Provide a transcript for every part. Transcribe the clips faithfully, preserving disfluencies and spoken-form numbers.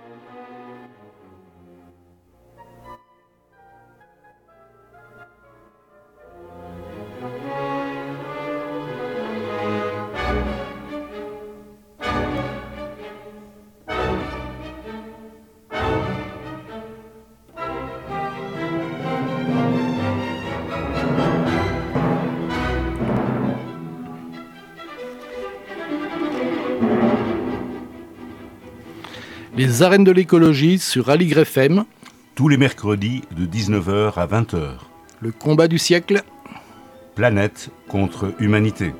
Les arènes de l'écologie sur Aligre F M. Tous les mercredis de dix-neuf heures à vingt heures. Le combat du siècle. Planète contre humanité.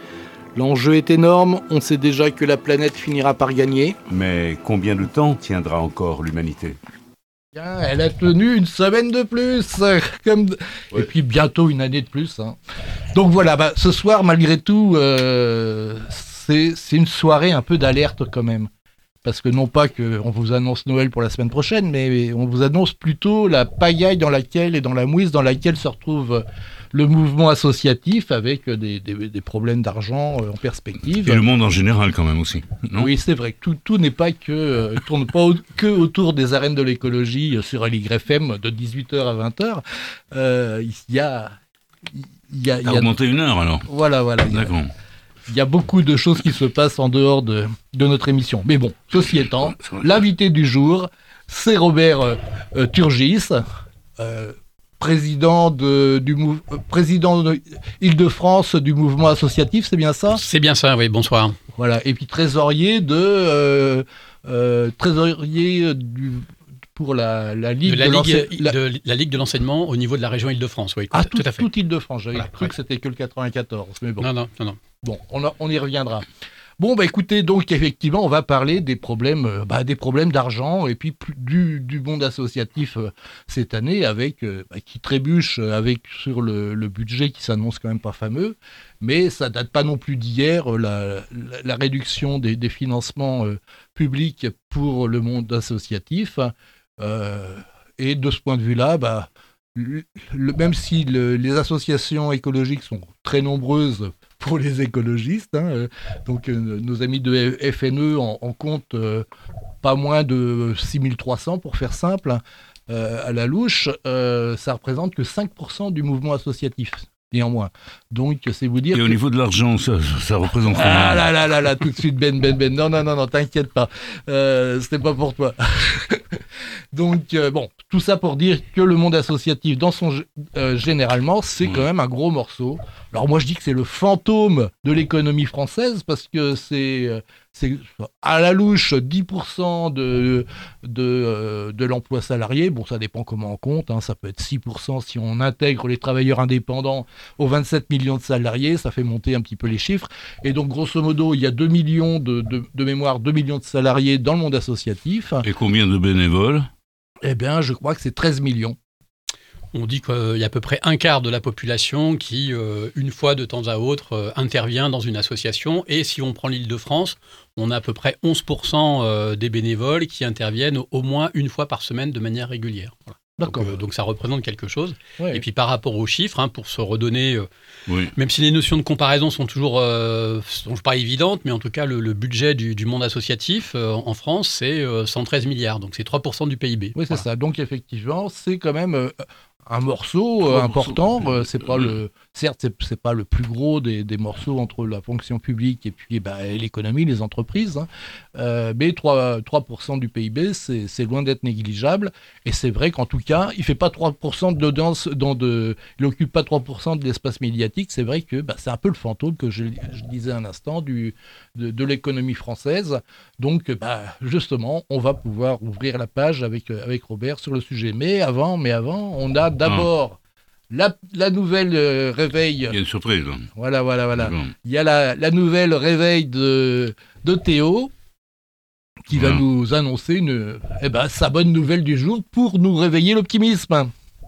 L'enjeu est énorme, on sait déjà que la planète finira par gagner. Mais combien de temps tiendra encore l'humanité ? Bien, elle a tenu une semaine de plus, comme... ouais. Et puis bientôt une année de plus. Hein. Donc voilà, bah, ce soir, malgré tout, euh, c'est, c'est une soirée un peu d'alerte quand même. Parce que non pas qu'on vous annonce Noël pour la semaine prochaine, mais on vous annonce plutôt la pagaille dans laquelle et dans la mouise dans laquelle se retrouve le mouvement associatif avec des, des, des problèmes d'argent en perspective. Et le monde en général quand même aussi, non ? Oui, c'est vrai que tout, tout n'est pas que, euh, tourne pas au, que autour des arènes de l'écologie sur Aligre F M de dix-huit heures à vingt heures. Euh, il y a... Il y a, il y a augmenté une heure alors ? Voilà, voilà. D'accord. Il y a beaucoup de choses qui se passent en dehors de, de notre émission. Mais bon, ceci étant, l'invité du jour, c'est Robert euh, euh, Turgis, euh, président de, du mou- euh, président de Île-de-France du mouvement associatif, c'est bien ça ? C'est bien ça, oui, bonsoir. Voilà, et puis trésorier de euh, euh, trésorier du pour la, la Ligue de la, de, Ligue, la... de la Ligue de l'enseignement au niveau de la région Île-de-France, oui, ah, tout, tout, tout à fait. Toute Île-de-France, j'avais voilà, cru ouais. que c'était que le quatre-vingt-quatorze, mais bon. Non, non, non, non. Bon, on, a, on y reviendra. Bon, bah écoutez, donc effectivement, on va parler des problèmes, euh, bah, des problèmes d'argent et puis plus, du, du monde associatif euh, cette année, avec euh, bah, qui trébuche avec sur le, le budget qui s'annonce quand même pas fameux, mais ça date pas non plus d'hier euh, la, la, la réduction des, des financements euh, publics pour le monde associatif. Euh, et de ce point de vue-là, bah, le, le, même si le, les associations écologiques sont très nombreuses pour les écologistes, hein, euh, donc euh, nos amis de F N E en, en comptent euh, pas moins de six mille trois cents pour faire simple, euh, à la louche, euh, ça représente que cinq pour cent du mouvement associatif. Néanmoins. Donc, c'est vous dire. Et que... au niveau de l'argent, ça, ça représente combien ? Ah là là là là, tout de suite, Ben, Ben, Ben. Non, non, non, non, t'inquiète pas. Euh, c'était pas pour toi. Donc, euh, bon, tout ça pour dire que le monde associatif, dans son euh, généralement, c'est quand même un gros morceau. Alors, moi, je dis que c'est le fantôme de l'économie française parce que c'est. Euh, c'est à la louche dix pour cent de, de, euh, de l'emploi salarié. Bon, ça dépend comment on compte. Hein. Ça peut être six pour cent si on intègre les travailleurs indépendants aux vingt-sept millions de salariés. Ça fait monter un petit peu les chiffres. Et donc, grosso modo, il y a deux millions de, de, de mémoire, deux millions de salariés dans le monde associatif. Et combien de bénévoles ? Eh bien, je crois que c'est treize millions. On dit qu'il y a à peu près un quart de la population qui, euh, une fois de temps à autre, euh, intervient dans une association. Et si on prend l'Île-de-France, on a à peu près onze pour cent euh, des bénévoles qui interviennent au moins une fois par semaine de manière régulière. Voilà. D'accord. Donc, euh, donc ça représente quelque chose. Ouais. Et puis par rapport aux chiffres, hein, pour se redonner, euh, oui. même si les notions de comparaison sont toujours euh, sont pas évidentes, mais en tout cas le, le budget du, du monde associatif euh, en France, c'est euh, cent treize milliards. Donc c'est trois pour cent du P I B. Oui, c'est voilà. ça. Donc effectivement, c'est quand même... Euh, un morceau euh, important, euh, c'est pas le, certes c'est, c'est pas le plus gros des, des morceaux entre la fonction publique et puis bah, l'économie, les entreprises, hein. euh, mais trois pour cent du P I B, c'est, c'est loin d'être négligeable, et c'est vrai qu'en tout cas, il fait pas trois pour cent de danse, dans de, il occupe pas trois pour cent de l'espace médiatique, c'est vrai que bah, c'est un peu le fantôme que je, je disais un instant du, de, de l'économie française, donc bah, justement, on va pouvoir ouvrir la page avec, avec Robert sur le sujet, mais avant, mais avant, on a d'abord ah. la, la nouvelle euh, réveil. Il y a une surprise. Hein. Voilà, voilà, voilà. D'accord. Il y a la, la nouvelle réveil de, de Théo qui voilà. va nous annoncer une, eh ben, sa bonne nouvelle du jour pour nous réveiller l'optimisme.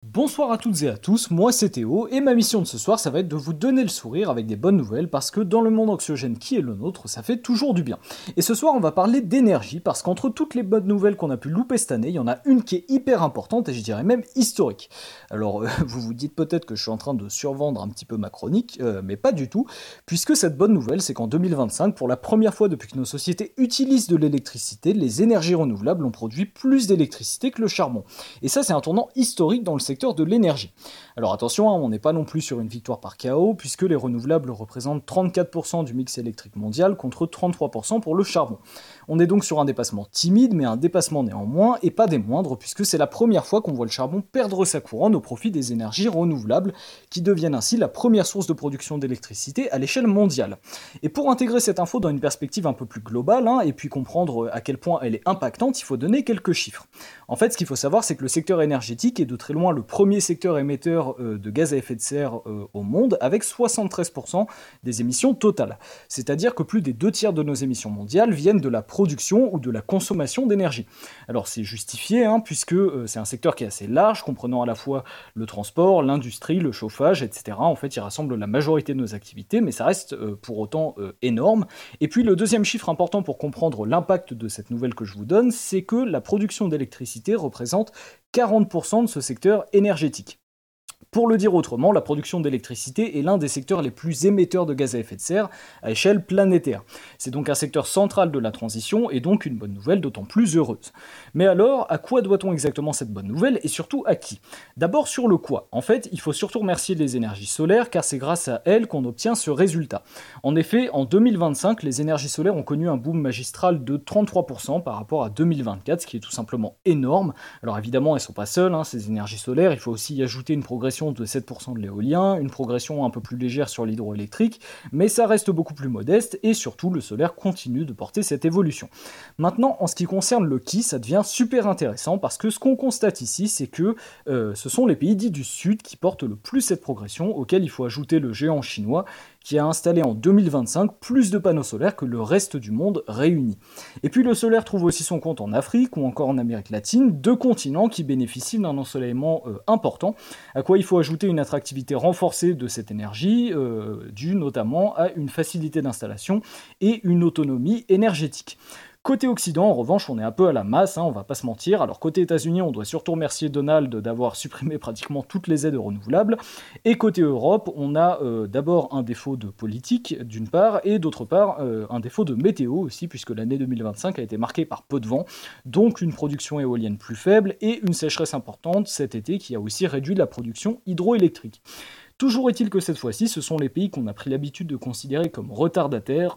Bonsoir à toutes et à tous, moi c'est Théo, et ma mission de ce soir, ça va être de vous donner le sourire avec des bonnes nouvelles, parce que dans le monde anxiogène qui est le nôtre, ça fait toujours du bien. Et ce soir, on va parler d'énergie, parce qu'entre toutes les bonnes nouvelles qu'on a pu louper cette année, il y en a une qui est hyper importante, et je dirais même historique. Alors, euh, vous vous dites peut-être que je suis en train de survendre un petit peu ma chronique, euh, mais pas du tout, puisque cette bonne nouvelle, c'est qu'en deux mille vingt-cinq, pour la première fois depuis que nos sociétés utilisent de l'électricité, les énergies renouvelables ont produit plus d'électricité que le charbon. Et ça, c'est un tournant historique dans le secteur de l'énergie. Alors attention, hein, on n'est pas non plus sur une victoire par K O, puisque les renouvelables représentent trente-quatre pour cent du mix électrique mondial contre trente-trois pour cent pour le charbon. On est donc sur un dépassement timide, mais un dépassement néanmoins, et pas des moindres, puisque c'est la première fois qu'on voit le charbon perdre sa couronne au profit des énergies renouvelables, qui deviennent ainsi la première source de production d'électricité à l'échelle mondiale. Et pour intégrer cette info dans une perspective un peu plus globale, hein, et puis comprendre à quel point elle est impactante, il faut donner quelques chiffres. En fait, ce qu'il faut savoir, c'est que le secteur énergétique est de très loin le premier secteur émetteur euh, de gaz à effet de serre euh, au monde, avec soixante-treize pour cent des émissions totales. C'est-à-dire que plus des deux tiers de nos émissions mondiales viennent de la production ou de la consommation d'énergie. Alors c'est justifié, hein, puisque euh, c'est un secteur qui est assez large, comprenant à la fois le transport, l'industrie, le chauffage, et cetera. En fait, il rassemble la majorité de nos activités, mais ça reste euh, pour autant euh, énorme. Et puis le deuxième chiffre important pour comprendre l'impact de cette nouvelle que je vous donne, c'est que la production d'électricité représente quarante pour cent de ce secteur énergétique. Pour le dire autrement, la production d'électricité est l'un des secteurs les plus émetteurs de gaz à effet de serre à échelle planétaire. C'est donc un secteur central de la transition et donc une bonne nouvelle d'autant plus heureuse. Mais alors, à quoi doit-on exactement cette bonne nouvelle et surtout à qui ? D'abord sur le quoi. En fait, il faut surtout remercier les énergies solaires car c'est grâce à elles qu'on obtient ce résultat. En effet, en deux mille vingt-cinq, les énergies solaires ont connu un boom magistral de trente-trois pour cent par rapport à deux mille vingt-quatre, ce qui est tout simplement énorme. Alors évidemment, elles ne sont pas seules, hein, ces énergies solaires, il faut aussi y ajouter une progression de sept pour cent de l'éolien, une progression un peu plus légère sur l'hydroélectrique, mais ça reste beaucoup plus modeste et surtout le solaire continue de porter cette évolution. Maintenant, en ce qui concerne le qui, ça devient super intéressant parce que ce qu'on constate ici, c'est que euh, ce sont les pays dits du Sud qui portent le plus cette progression, auquel il faut ajouter le géant chinois qui a installé en deux mille vingt-cinq plus de panneaux solaires que le reste du monde réuni. Et puis le solaire trouve aussi son compte en Afrique ou encore en Amérique latine, deux continents qui bénéficient d'un ensoleillement euh, important, à quoi il faut ajouter une attractivité renforcée de cette énergie, euh, due notamment à une facilité d'installation et une autonomie énergétique. Côté Occident, en revanche, on est un peu à la masse, hein, on va pas se mentir. Alors côté États-Unis, on doit surtout remercier Donald d'avoir supprimé pratiquement toutes les aides renouvelables. Et côté Europe, on a euh, d'abord un défaut de politique, d'une part, et d'autre part, euh, un défaut de météo aussi, puisque l'année deux mille vingt-cinq a été marquée par peu de vent, donc une production éolienne plus faible et une sécheresse importante cet été qui a aussi réduit la production hydroélectrique. Toujours est-il que cette fois-ci, ce sont les pays qu'on a pris l'habitude de considérer comme retardataires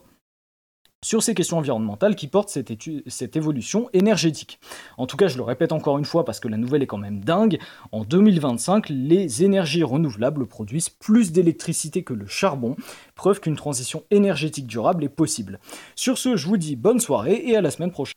sur ces questions environnementales qui portent cette, étu- cette évolution énergétique. En tout cas, je le répète encore une fois parce que la nouvelle est quand même dingue, en deux mille vingt-cinq, les énergies renouvelables produisent plus d'électricité que le charbon, preuve qu'une transition énergétique durable est possible. Sur ce, je vous dis bonne soirée et à la semaine prochaine.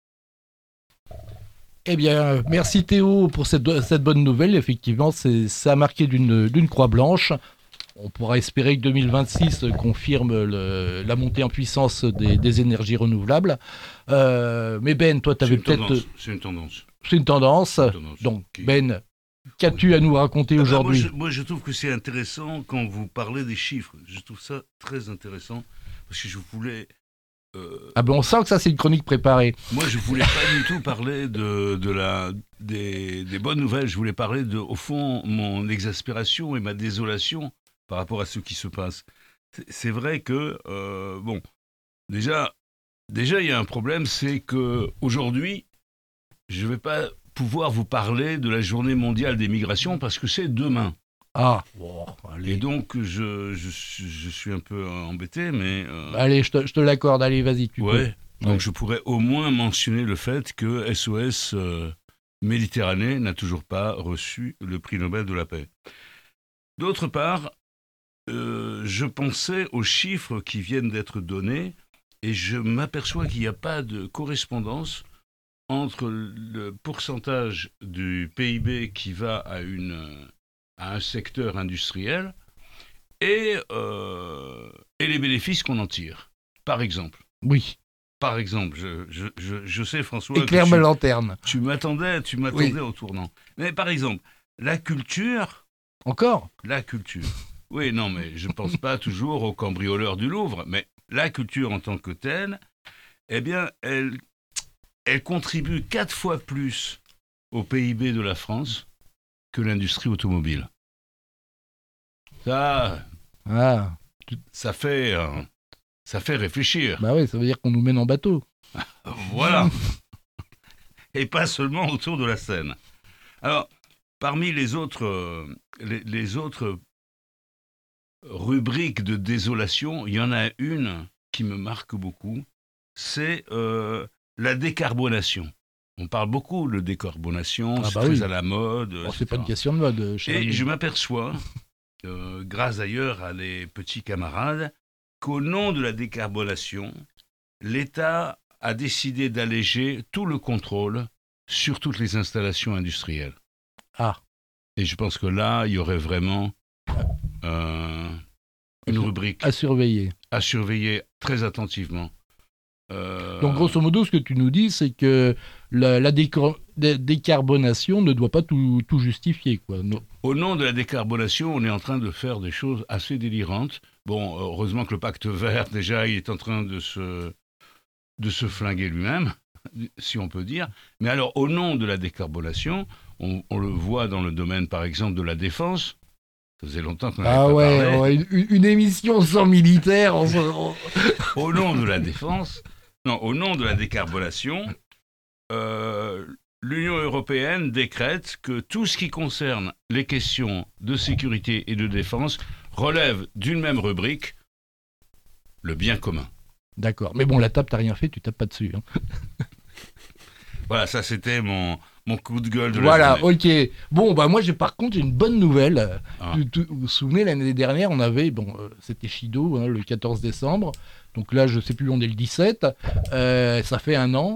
Eh bien, merci Théo pour cette, cette bonne nouvelle. Effectivement, c'est, ça a marqué d'une, d'une croix blanche. On pourra espérer que deux mille vingt-six confirme le, la montée en puissance des, des énergies renouvelables. Euh, mais Ben, toi, tu avais peut-être... Tendance, c'est une tendance. C'est une tendance. C'est une tendance. Donc, qui... Ben, qu'as-tu à nous raconter ah aujourd'hui ? moi je, moi, je trouve que c'est intéressant quand vous parlez des chiffres. Je trouve ça très intéressant parce que je voulais... Euh... Ah ben, on sent que ça, c'est une chronique préparée. Moi, je voulais pas du tout parler de, de la, des, des bonnes nouvelles. Je voulais parler de, au fond, mon exaspération et ma désolation par rapport à ce qui se passe. C'est, c'est vrai que, euh, bon, déjà, déjà, il y a un problème, c'est qu'aujourd'hui, je ne vais pas pouvoir vous parler de la journée mondiale des migrations parce que c'est demain. Ah, bon, allez. Et donc, je, je, je suis un peu embêté, mais... Euh... Allez, je te, je te l'accorde, allez, vas-y, tu ouais. peux. Donc, ouais. je pourrais au moins mentionner le fait que S O S euh, Méditerranée n'a toujours pas reçu le prix Nobel de la paix. D'autre part, Euh, je pensais aux chiffres qui viennent d'être donnés et je m'aperçois qu'il n'y a pas de correspondance entre le pourcentage du P I B qui va à, une, à un secteur industriel et, euh, et les bénéfices qu'on en tire. Par exemple. Oui. Par exemple, je, je, je, je sais François... Éclaire ma lanterne. Tu m'attendais, tu m'attendais oui. au tournant. Mais par exemple, la culture... Encore ? La culture. Oui, non, mais je ne pense pas toujours aux cambrioleurs du Louvre, mais la culture en tant que telle, eh bien, elle, elle contribue quatre fois plus au P I B de la France que l'industrie automobile. Ça, Ah, ça fait, euh, ça fait réfléchir. bah oui, ça veut dire qu'on nous mène en bateau. Voilà. Et pas seulement autour de la Seine. Alors, parmi les autres, euh, les, les autres rubriques de désolation, il y en a une qui me marque beaucoup, c'est euh, la décarbonation. On parle beaucoup de décarbonation, Ah c'est bah très oui. à la mode. Bon, et cetera. c'est pas une question de mode. cher Et ami. je m'aperçois, euh, grâce d'ailleurs à les petits camarades, qu'au nom de la décarbonation, l'État a décidé d'alléger tout le contrôle sur toutes les installations industrielles. Ah, Et je pense que là, il y aurait vraiment euh, une rubrique à surveiller. à surveiller très attentivement. Euh, Donc, grosso modo, ce que tu nous dis, c'est que la, la décor- dé- décarbonation ne doit pas tout, tout justifier, quoi. No- Au nom de la décarbonation, on est en train de faire des choses assez délirantes. Bon, heureusement que le pacte vert, déjà, il est en train de se, de se flinguer lui-même, si on peut dire. Mais alors, au nom de la décarbonation, on, on le voit dans le domaine, par exemple, de la défense. Ça faisait longtemps qu'on n'avait Ah pas ouais, parlé. ouais, une, une émission sans militaire. on se- on- Au nom de la défense, non, au nom de la décarbonation, euh, l'Union européenne décrète que tout ce qui concerne les questions de sécurité et de défense relève d'une même rubrique, le bien commun. D'accord. Mais bon, la table, t'as rien fait, tu tapes pas dessus. hein. Voilà, ça c'était mon, mon coup de gueule de la Voilà, journée. ok. Bon, bah moi, j'ai par contre une bonne nouvelle. Ah. Tu- tu- vous vous souvenez, l'année dernière, on avait, bon, euh, c'était Shido, hein, le quatorze décembre. Donc là, je sais plus, on est le dix-sept. Euh, ça fait un an.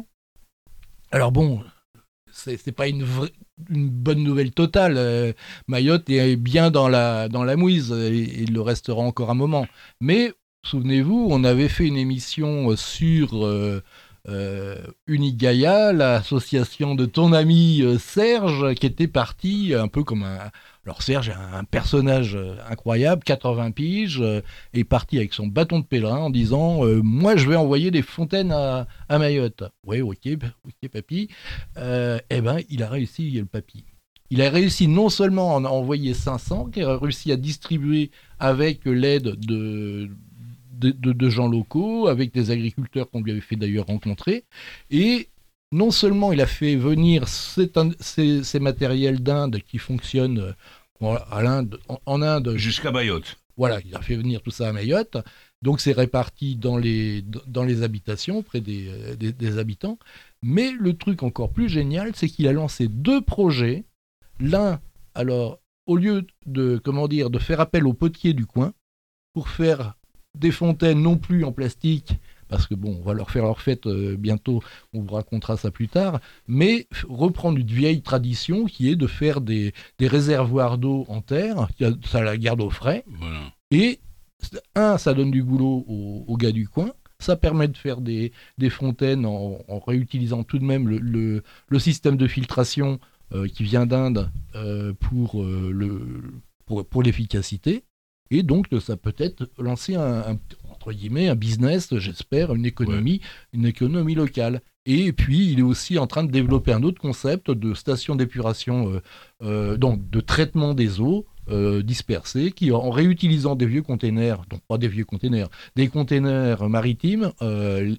Alors bon, c'est c'est pas une, vraie- une bonne nouvelle totale. Euh, Mayotte est bien dans la, dans la mouise et, et il le restera encore un moment. Mais souvenez-vous, on avait fait une émission sur euh, euh, Unigaia, l'association de ton ami euh, Serge, qui était parti un peu comme un... Alors Serge est un personnage euh, incroyable, quatre-vingts piges, euh, est parti avec son bâton de pèlerin en disant euh, moi je vais envoyer des fontaines à, à Mayotte. Oui, ok, ok papy. Euh, eh ben il a réussi le papy. Il a réussi non seulement à en envoyer cinq cents, qu'il a réussi à distribuer avec l'aide de, de, de, de gens locaux, avec des agriculteurs qu'on lui avait fait d'ailleurs rencontrer, et non seulement il a fait venir ces, ces, ces matériels d'Inde qui fonctionnent à l'Inde, en, en Inde. Jusqu'à Mayotte. Voilà, il a fait venir tout ça à Mayotte. Donc c'est réparti dans les, dans les habitations, près des, des, des habitants. Mais le truc encore plus génial, c'est qu'il a lancé deux projets. L'un, alors, au lieu de, comment dire, de faire appel aux potiers du coin, pour faire des fontaines non plus en plastique, parce que bon, on va leur faire leur fête euh, bientôt, on vous racontera ça plus tard, mais reprendre une vieille tradition qui est de faire des, des réservoirs d'eau en terre, ça la garde au frais, Voilà. et un, ça donne du boulot aux, aux gars du coin, ça permet de faire des, des fontaines en, en réutilisant tout de même le, le, le système de filtration euh, qui vient d'Inde euh, pour, euh, le, pour, pour l'efficacité, et donc ça peut être lancer un, un entre guillemets, un business, j'espère, une économie, ouais. une économie locale. Et puis, il est aussi en train de développer un autre concept de station d'épuration, euh, euh, donc de traitement des eaux euh, dispersées, qui, en réutilisant des vieux containers, donc pas des vieux containers, des containers maritimes, euh,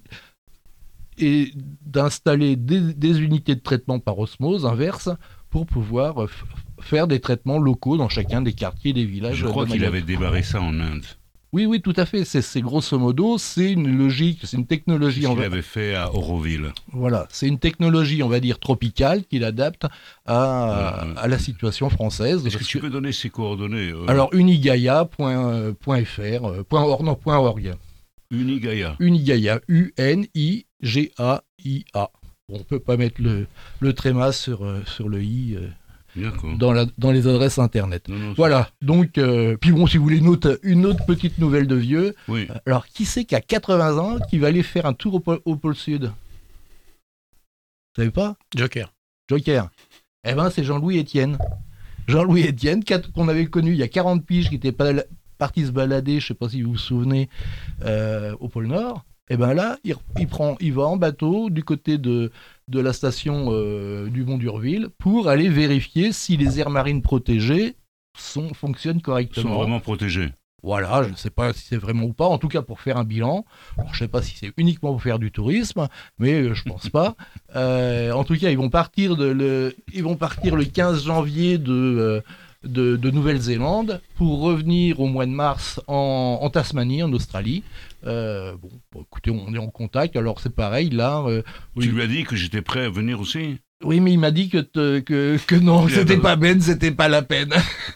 et d'installer des, des unités de traitement par osmose inverse pour pouvoir f- faire des traitements locaux dans chacun des quartiers, des villages. Je crois de qu'il avait démarré ça en Inde. Oui, oui, tout à fait. C'est, c'est grosso modo, c'est une logique, c'est une technologie. C'est ce qu'il va... avait fait à Auroville. Voilà, c'est une technologie, on va dire, tropicale qu'il adapte à, euh, à la situation française. Est-ce que tu que... peux donner ses coordonnées euh... Alors, unigaia point f r, euh, .org, non, .org. Unigaia. Unigaia, U N I G A I A. Bon, on ne peut pas mettre le, le tréma sur, euh, sur le i. Euh... Dans, la, dans les adresses internet. Non, non, voilà, donc, euh, puis bon, si vous voulez une autre, une autre petite nouvelle de vieux, oui. Alors qui c'est qu'à quatre-vingts ans qui va aller faire un tour au pôle, au pôle Sud? Vous savez pas? Joker. Joker. Eh ben, c'est Jean-Louis Etienne. Jean-Louis Etienne, qu'on avait connu il y a quarante piges, qui était pas parti se balader, je ne sais pas si vous vous souvenez, euh, au pôle Nord. Et bien là, il, il, prend, il va en bateau du côté de, de la station euh, du Mont d'Urville pour aller vérifier si les aires marines protégées sont, fonctionnent correctement. Sont vraiment protégées. Voilà, je ne sais pas si c'est vraiment ou pas, en tout cas pour faire un bilan. Alors, je ne sais pas si c'est uniquement pour faire du tourisme, mais je ne pense pas. Euh, en tout cas, ils vont partir, de le, ils vont partir le quinze janvier de... Euh, De, de Nouvelle-Zélande pour revenir au mois de mars en, en Tasmanie, en Australie. Euh, bon, bon, écoutez, on est en contact. Alors c'est pareil là. Euh, tu oui. lui as dit que j'étais prêt à venir aussi. Oui, mais il m'a dit que te, que, que non, que c'était pas Ben, c'était pas la peine.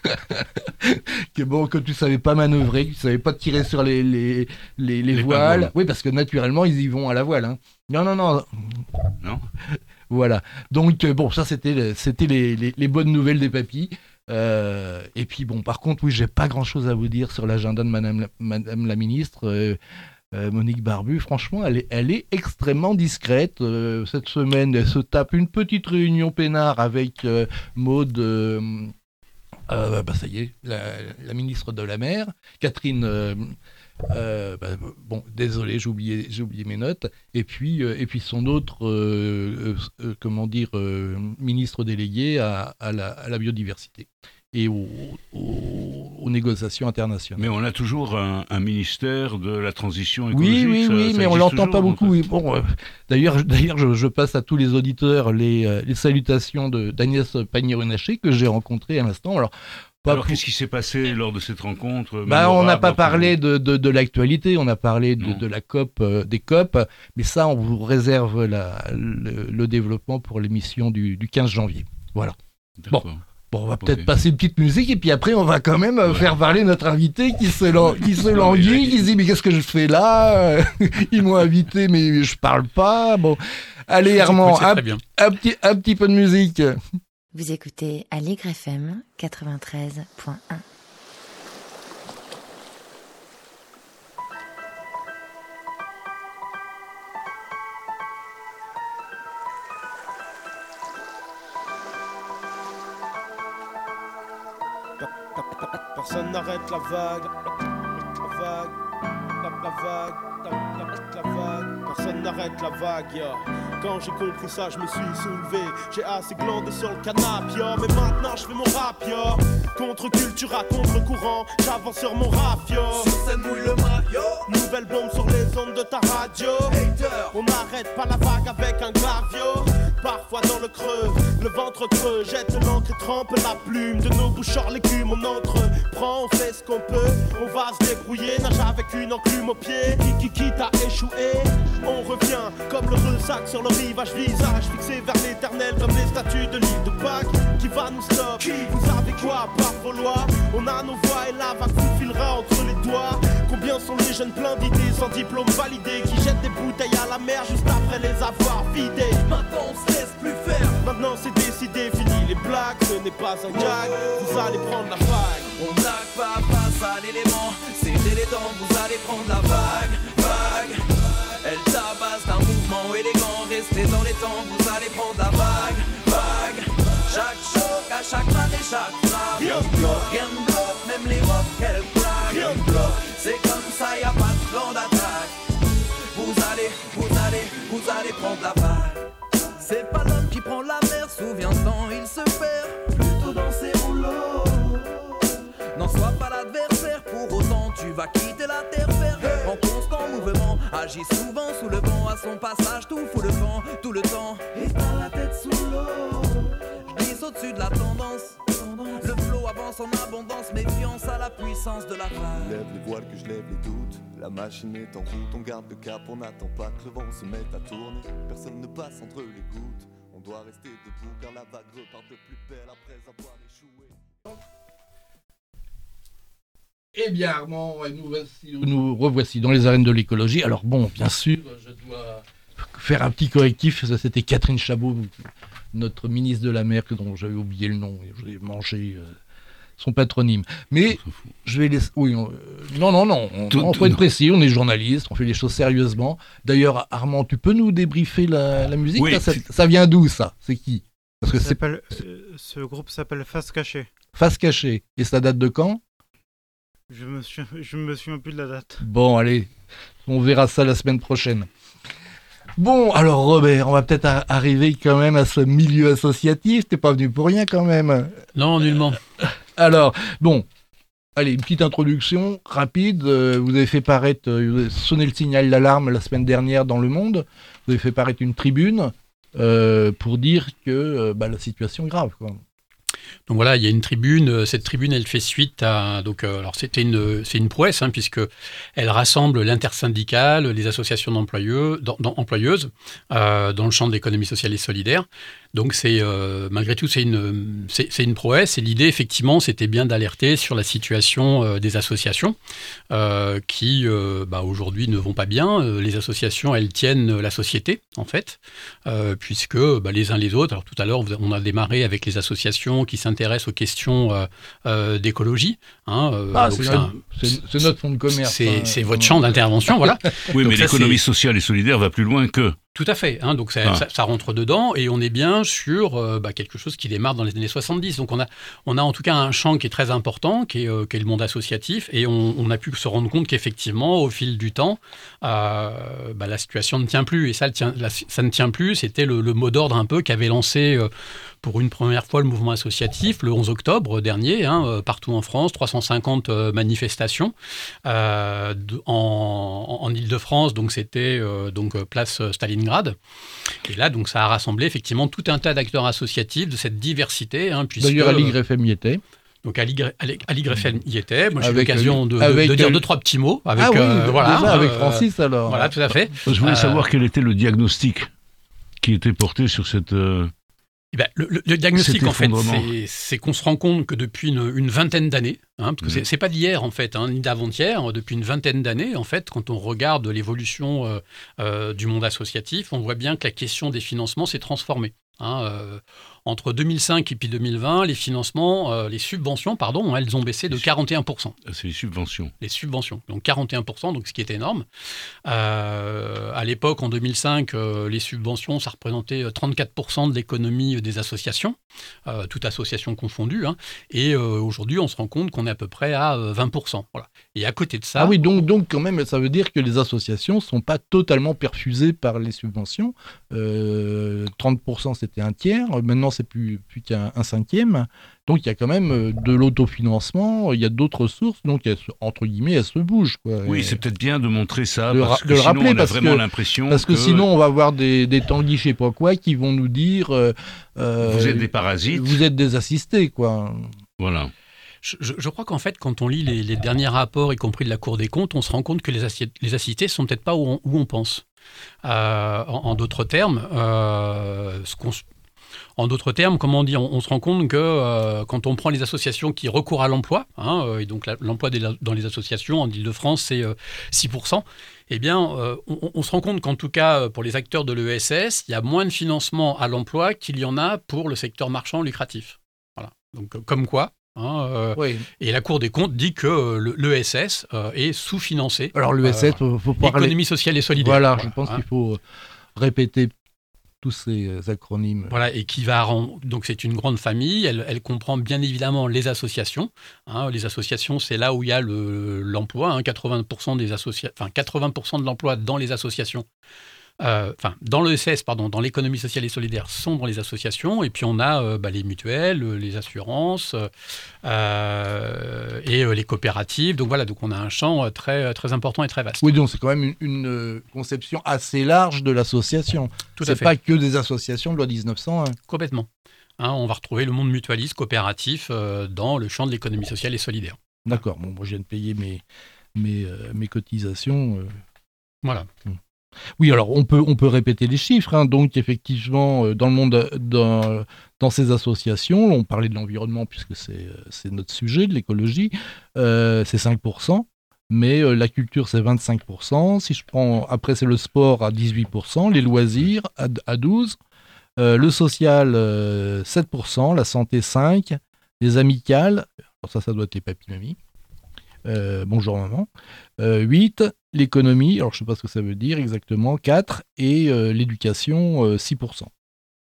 que bon, que tu savais pas manœuvrer, que tu savais pas tirer sur les les les, les, les voiles. Paroles. Oui, parce que naturellement ils y vont à la voile. Hein. Non, non, non. Non. Voilà. Donc bon, ça c'était c'était les, les, les bonnes nouvelles des papys. Euh, et puis bon, par contre, oui, j'ai pas grand-chose à vous dire sur l'agenda de Madame la, Madame la ministre euh, euh, Monique Barbu. Franchement, elle est, elle est extrêmement discrète. Euh, cette semaine, elle se tape une petite réunion peinard avec euh, Maud. Euh, euh, bah ça y est, la, la ministre de la Mer, Catherine. Euh, Euh, bah, bon, désolé, j'ai oublié, j'ai oublié mes notes. Et puis, euh, et puis son autre, euh, euh, comment dire, euh, ministre délégué à, à, la, à la biodiversité et aux, aux, aux négociations internationales. Mais on a toujours un, un ministère de la transition écologique. Oui, oui, ça, oui, ça mais on l'entend toujours, pas beaucoup. En fait. Oui, bon, euh, d'ailleurs, d'ailleurs, je, je passe à tous les auditeurs les, euh, les salutations de d'Agnès Pannier-Runacher que j'ai rencontrée à l'instant. Alors. Alors, pour... qu'est-ce qui s'est passé lors de cette rencontre bah, on n'a pas parlé de, de, de l'actualité, on a parlé de, de la COP, euh, des COP, mais ça, on vous réserve la, le, le développement pour l'émission du, du quinze janvier. Voilà. Bon. Bon, on va peut-être okay. passer une petite musique, et puis après, on va quand même ouais. faire parler notre invité qui se, lan- qui se languit, qui se dit, mais qu'est-ce que je fais là? Ils m'ont invité, mais je parle pas. Bon. Allez, Armand, un, un, petit, un petit peu de musique. Vous écoutez Aligre F M quatre-vingt-treize point un. Personne n'arrête la vague, la vague, la, la vague, la, la, la vague. Personne n'arrête la vague, yeah. Quand j'ai compris ça, je me suis soulevé. J'ai assez glandé sur le canapé, yeah. Mais maintenant je fais mon rap, yeah. Contre-culture à contre-courant, j'avance sur mon rap, yeah. Sur scène mouille le maillot. Nouvelle bombe sur les ondes de ta radio. Hater. On n'arrête pas la vague avec un gravio. Parfois dans le creux, le ventre creux, jette l'encre et trempe la plume. De nos bouchons l'écume, on entreprend, on fait ce qu'on peut. On va se débrouiller, nage avec une enclume au pied. Qui qui quitte à échouer, on revient comme le ressac sur le rivage, visage fixé vers l'éternel comme les statues de l'île de Pâques. Qui va nous stop, qui vous savez quoi, par vos lois. On a nos voix et la vague vous filera entre les doigts. Combien sont les jeunes pleins d'idées sans diplôme validé qui jettent des bouteilles à la mer juste après les avoir vidées. Maintenant on se laisse plus faire. Maintenant c'est décidé, fini les blagues, ce n'est pas un gag. Vous allez prendre la vague. On blague pas face à l'élément. Serrez les dents, vous allez prendre la vague. Vague. Elle tabasse d'un mouvement élégant. Restez dans les temps, vous allez prendre la vague. Vague. Chaque choc, à chaque marée, chaque frappe. Rien ne bloque, rien ne bloque, même les robes qu'elle plaque. Rien ne bloque. C'est comme ça, y a pas de plan d'attaque. Vous allez, vous allez, vous allez prendre la vague. C'est pas l'homme qui prend la mer, souviens-t'en, il se perd plutôt dans ses rouleaux. N'en sois pas l'adversaire, pour autant tu vas quitter la terre ferme. Hey. En constant mouvement, agit souvent sous le vent. À son passage, tout fout le vent, tout le temps. Et t'as la tête sous l'eau. J'glisse au-dessus de la tendance. Le flot avance en abondance, méfiance à la puissance de la vague. Lève les voiles que je lève les doutes. La machine est en route, on garde le cap, on n'attend pas que le vent se mette à tourner. Personne ne passe entre les gouttes. On doit rester debout car la vague repart de plus belle après avoir échoué. Eh bien Armand, nous, voici, nous revoici dans les arènes de l'écologie. Alors bon, bien sûr, je dois faire un petit correctif. Ça, c'était Catherine Chabot, notre ministre de la Mer, dont j'avais oublié le nom. Je l'ai mangé... Euh... son patronyme. Mais je vais laisser... Oui, on... non, non, non. On, tout, on tout, faut être précis, on est journaliste, on fait les choses sérieusement. D'ailleurs, Armand, tu peux nous débriefer la, la musique? Oui, là, ça, ça vient d'où, ça? C'est qui? Parce que c'est... Euh, ce groupe s'appelle Face Cachée. Face cachée. Et ça date de quand ? Je me suis, je me souviens plus de la date. Bon, allez, on verra ça la semaine prochaine. Bon, alors Robert, on va peut-être a- arriver quand même à ce milieu associatif. T'es pas venu pour rien quand même. Non, nullement. Alors, bon, allez, une petite introduction rapide. Euh, vous avez fait paraître, euh, vous avez sonné le signal d'alarme la semaine dernière dans Le Monde. Vous avez fait paraître une tribune euh, pour dire que euh, bah, la situation est grave, quoi. Donc voilà, il y a une tribune. Cette tribune, elle fait suite à. Donc, euh, alors c'était une, c'est une prouesse, hein, puisque elle rassemble l'intersyndicale, les associations d'employeux, d'em- employeuses, euh, dans le champ de l'économie sociale et solidaire. Donc c'est euh, malgré tout c'est une c'est, c'est une prouesse. Et l'idée effectivement, c'était bien d'alerter sur la situation euh, des associations euh, qui euh, bah, aujourd'hui ne vont pas bien. Euh, les associations, elles tiennent la société en fait, euh, puisque bah, les uns les autres. Alors tout à l'heure, on a démarré avec les associations qui s'intéressent aux questions euh, euh, d'écologie. Hein, euh, Ah, donc c'est, c'est, notre, un- c'est, c'est notre fonds de commerce. c'est, hein. c'est votre champ d'intervention, voilà. Oui, Donc mais ça, l'économie c'est- sociale et solidaire va plus loin que... Tout à fait. Hein, donc ça, Ah. ça, ça rentre dedans et on est bien sur euh, bah, quelque chose qui démarre dans les années soixante-dix. Donc on a, on a en tout cas un champ qui est très important, qui est, euh, qui est le monde associatif. Et on, on a pu se rendre compte qu'effectivement, au fil du temps, euh, bah, la situation ne tient plus. Et ça, le tient, la- ça ne tient plus. C'était le, le mot d'ordre un peu qu'avait lancé euh, pour une première fois le mouvement associatif le onze octobre dernier, hein, euh, partout en France, trois cent cinquante euh, manifestations euh, de- en, en Ile-de-France. Donc c'était euh, donc euh, place Stalingrad. Et là, donc, ça a rassemblé effectivement tout un tas d'acteurs associatifs de cette diversité. Hein, puisque, D'ailleurs, à l'Y F M y était. donc à l'Y F M y était. Moi, j'ai eu Avec, l'occasion de, de- avec, de dire euh, deux, trois petits mots. Avec, ah oui, euh, voilà, déjà, avec euh, Francis alors. Voilà, tout à fait. Je voulais Euh, savoir quel était le diagnostic qui était porté sur cette... euh, Eh ben, le, le- le diagnostic, Cet en fait, effondrement. c'est, c'est qu'on se rend compte que depuis une, une vingtaine d'années, hein, parce que Mhm. c'est, c'est pas d'hier, en fait, hein, ni d'avant-hier, depuis une vingtaine d'années, en fait, quand on regarde l'évolution euh, euh, du monde associatif, on voit bien que la question des financements s'est transformée. Hein, euh, entre deux mille cinq et puis deux mille vingt, les financements, euh, les subventions, pardon, elles ont baissé de quarante et un pour cent. C'est les subventions. Les subventions, donc quarante et un pour cent, donc ce qui est énorme. Euh, à l'époque, en deux mille cinq, euh, les subventions, ça représentait trente-quatre pour cent de l'économie des associations, euh, toutes associations confondues. Hein. Et euh, aujourd'hui, on se rend compte qu'on est à peu près à euh, vingt pour cent. Voilà. Et à côté de ça... Ah oui, donc, donc quand même, ça veut dire que les associations ne sont pas totalement perfusées par les subventions. Euh, trente pour cent c'était un tiers, maintenant c'est plus, plus qu'un un cinquième. Donc il y a quand même euh, de l'autofinancement, il y a d'autres sources, donc elles se- entre guillemets, elles se bougent, quoi. Oui, Et- c'est peut-être bien de montrer ça, De parce ra- que de le sinon rappeler, on a parce vraiment que- l'impression Parce que, que sinon, on va avoir des, des Tanguy, je sais pas quoi, qui vont nous dire euh, euh, vous êtes des parasites. vous êtes des assistés, quoi. Voilà. Je, je- je crois qu'en fait, quand on lit les, les derniers rapports, y compris de la Cour des comptes, on se rend compte que les, assi- les assistés ne sont peut-être pas où on, où on pense. Euh, en, en d'autres termes, euh, ce qu'on s- en d'autres termes, comment dire, on, on se rend compte que euh, quand on prend les associations qui recourent à l'emploi, hein, euh, et donc la- l'emploi des- dans les associations en Ile-de-France, c'est euh, six pour cent, eh bien, euh, on, on se rend compte qu'en tout cas, pour les acteurs de l'E S S, il y a moins de financement à l'emploi qu'il y en a pour le secteur marchand lucratif. Voilà. Donc, euh, comme quoi, hein, euh, Oui. et la Cour des comptes dit que euh, le- l'E S S euh, est sous-financé. Alors l'E S S, il faut parler. Économie sociale et solidaire. Voilà, je pense hein. qu'il faut répéter tous ces euh, acronymes. Voilà, et qui va rend- donc c'est une grande famille. Elle, elle comprend bien évidemment les associations. Hein, les associations, c'est là où il y a le, l'emploi. Hein, quatre-vingts pour cent des associa- enfin quatre-vingts pour cent de l'emploi dans les associations. Euh, Enfin, dans l'E S S, pardon, dans l'économie sociale et solidaire, sont dans les associations. Et puis on a euh, bah, les mutuelles, euh, les assurances euh, et euh, les coopératives. Donc voilà, donc on a un champ euh, très très important et très vaste. Oui, donc c'est quand même une, une, euh, conception assez large de l'association. Tout à C'est fait. pas que des associations de loi dix-neuf cent un. Complètement. Hein, on va retrouver le monde mutualiste, coopératif euh, dans le champ de l'économie sociale et solidaire. D'accord, bon, moi je viens de payer mes, mes, euh, mes cotisations. euh. Voilà. Oui, alors on peut, on peut répéter les chiffres. Hein. Donc effectivement, euh, dans le monde, euh, dans, dans ces associations, on parlait de l'environnement puisque c'est, euh, c'est notre sujet, de l'écologie, euh, c'est cinq pour cent. Mais euh, la culture, c'est vingt-cinq pour cent. Si je prends, après, c'est le sport à dix-huit pour cent, les loisirs à, à douze pour cent, euh, le social, euh, sept pour cent, la santé, cinq pour cent, les amicales, alors ça, ça doit être les papy-mamies, euh, bonjour maman, euh, huit pour cent, l'économie, alors je ne sais pas ce que ça veut dire exactement, quatre pour cent, et euh, l'éducation, euh, six pour cent.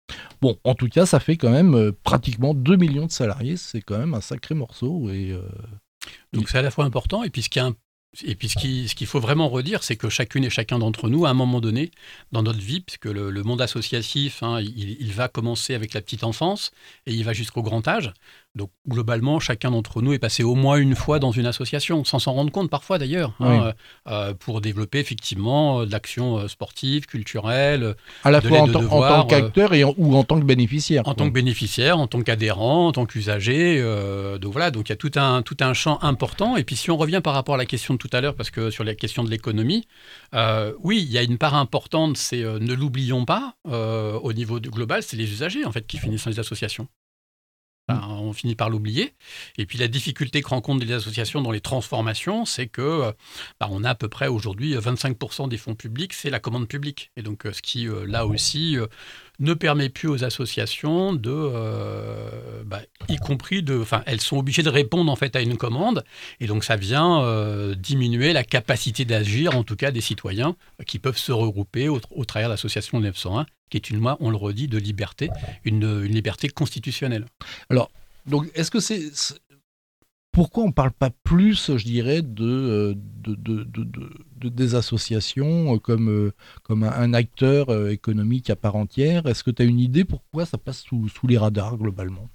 Bon, en tout cas, ça fait quand même euh, pratiquement deux millions de salariés. C'est quand même un sacré morceau. Et, euh, Donc c'est à la fois important, et puis ce qui est un Et puis ce qu'il ce qu'il faut vraiment redire, c'est que chacune et chacun d'entre nous, à un moment donné, dans notre vie, puisque le, le monde associatif, hein, il, il va commencer avec la petite enfance et il va jusqu'au grand âge. Donc globalement, chacun d'entre nous est passé au moins une fois dans une association, sans s'en rendre compte parfois d'ailleurs, Oui. hein, euh, pour développer effectivement de l'action euh, sportive, culturelle, à la de fois l'aide en, de tant- en devoir, tant qu'acteur et en- ou en tant que bénéficiaire. en quoi. tant que bénéficiaire, en tant qu'adhérent, en tant qu'usager. euh, donc voilà, donc il y a tout un, tout un champ important. Et puis si on revient par rapport à la question de tout à l'heure, parce que sur la question de l'économie, euh, oui, il y a une part importante, c'est, euh, ne l'oublions pas, euh, au niveau du global, c'est les usagers en fait qui finissent dans les associations. Enfin, on finit par l'oublier. Et puis la difficulté que rencontrent les associations dans les transformations, c'est que euh, bah, on a à peu près aujourd'hui vingt-cinq pour cent des fonds publics, c'est la commande publique. Et donc euh, ce qui, euh, là aussi, euh, ne permet plus aux associations de, euh, bah, y compris de, enfin, elles sont obligées de répondre en fait à une commande. Et donc ça vient euh, diminuer la capacité d'agir, en tout cas des citoyens, euh, qui peuvent se regrouper au, au travers de l'association neuf cent un, qui est une loi, on le redit, de liberté, une, une liberté constitutionnelle. Donc, est-ce que c'est... c'est- Pourquoi on ne parle pas plus, je dirais, de, euh, de, de, de, de- de- des associations euh, comme, euh, comme un, un acteur euh, économique à part entière? Est-ce que tu as une idée pourquoi ça passe sous, sous les radars, globalement?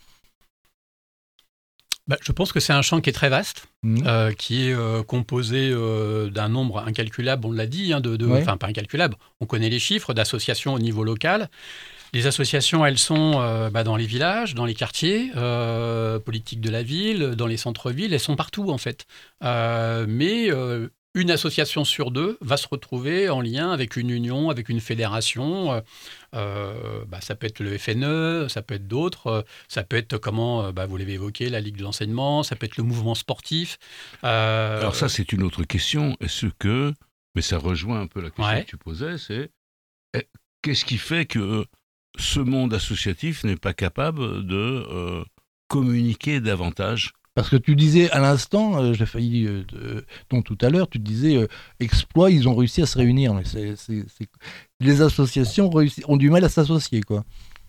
Bah, je pense que c'est un champ qui est très vaste, Mhm. euh, qui est euh, composé euh, d'un nombre incalculable, on l'a dit, hein, de, de- Ouais. enfin pas incalculable, on connaît les chiffres d'associations au niveau local. Les associations, elles sont euh, bah, dans les villages, dans les quartiers, euh, politiques de la ville, dans les centres-villes, elles sont partout en fait. Euh, mais euh, une association sur deux va se retrouver en lien avec une union, avec une fédération. Euh, euh, bah, ça peut être le F N E, ça peut être d'autres, euh, ça peut être, comment, euh, bah, vous l'avez évoqué, la Ligue de l'enseignement, ça peut être le mouvement sportif. Euh, Alors ça, c'est une autre question. Est-ce que, mais ça rejoint un peu la question Ouais. que tu posais, c'est eh, qu'est-ce qui fait que ce monde associatif n'est pas capable de euh, communiquer davantage? Parce que tu disais à l'instant, euh, j'ai failli, euh, de- dont tout à l'heure, tu disais euh, exploit, ils ont réussi à se réunir. Mais c'est, c'est- c'est- les associations réussi- ont du mal à s'associer, quoi.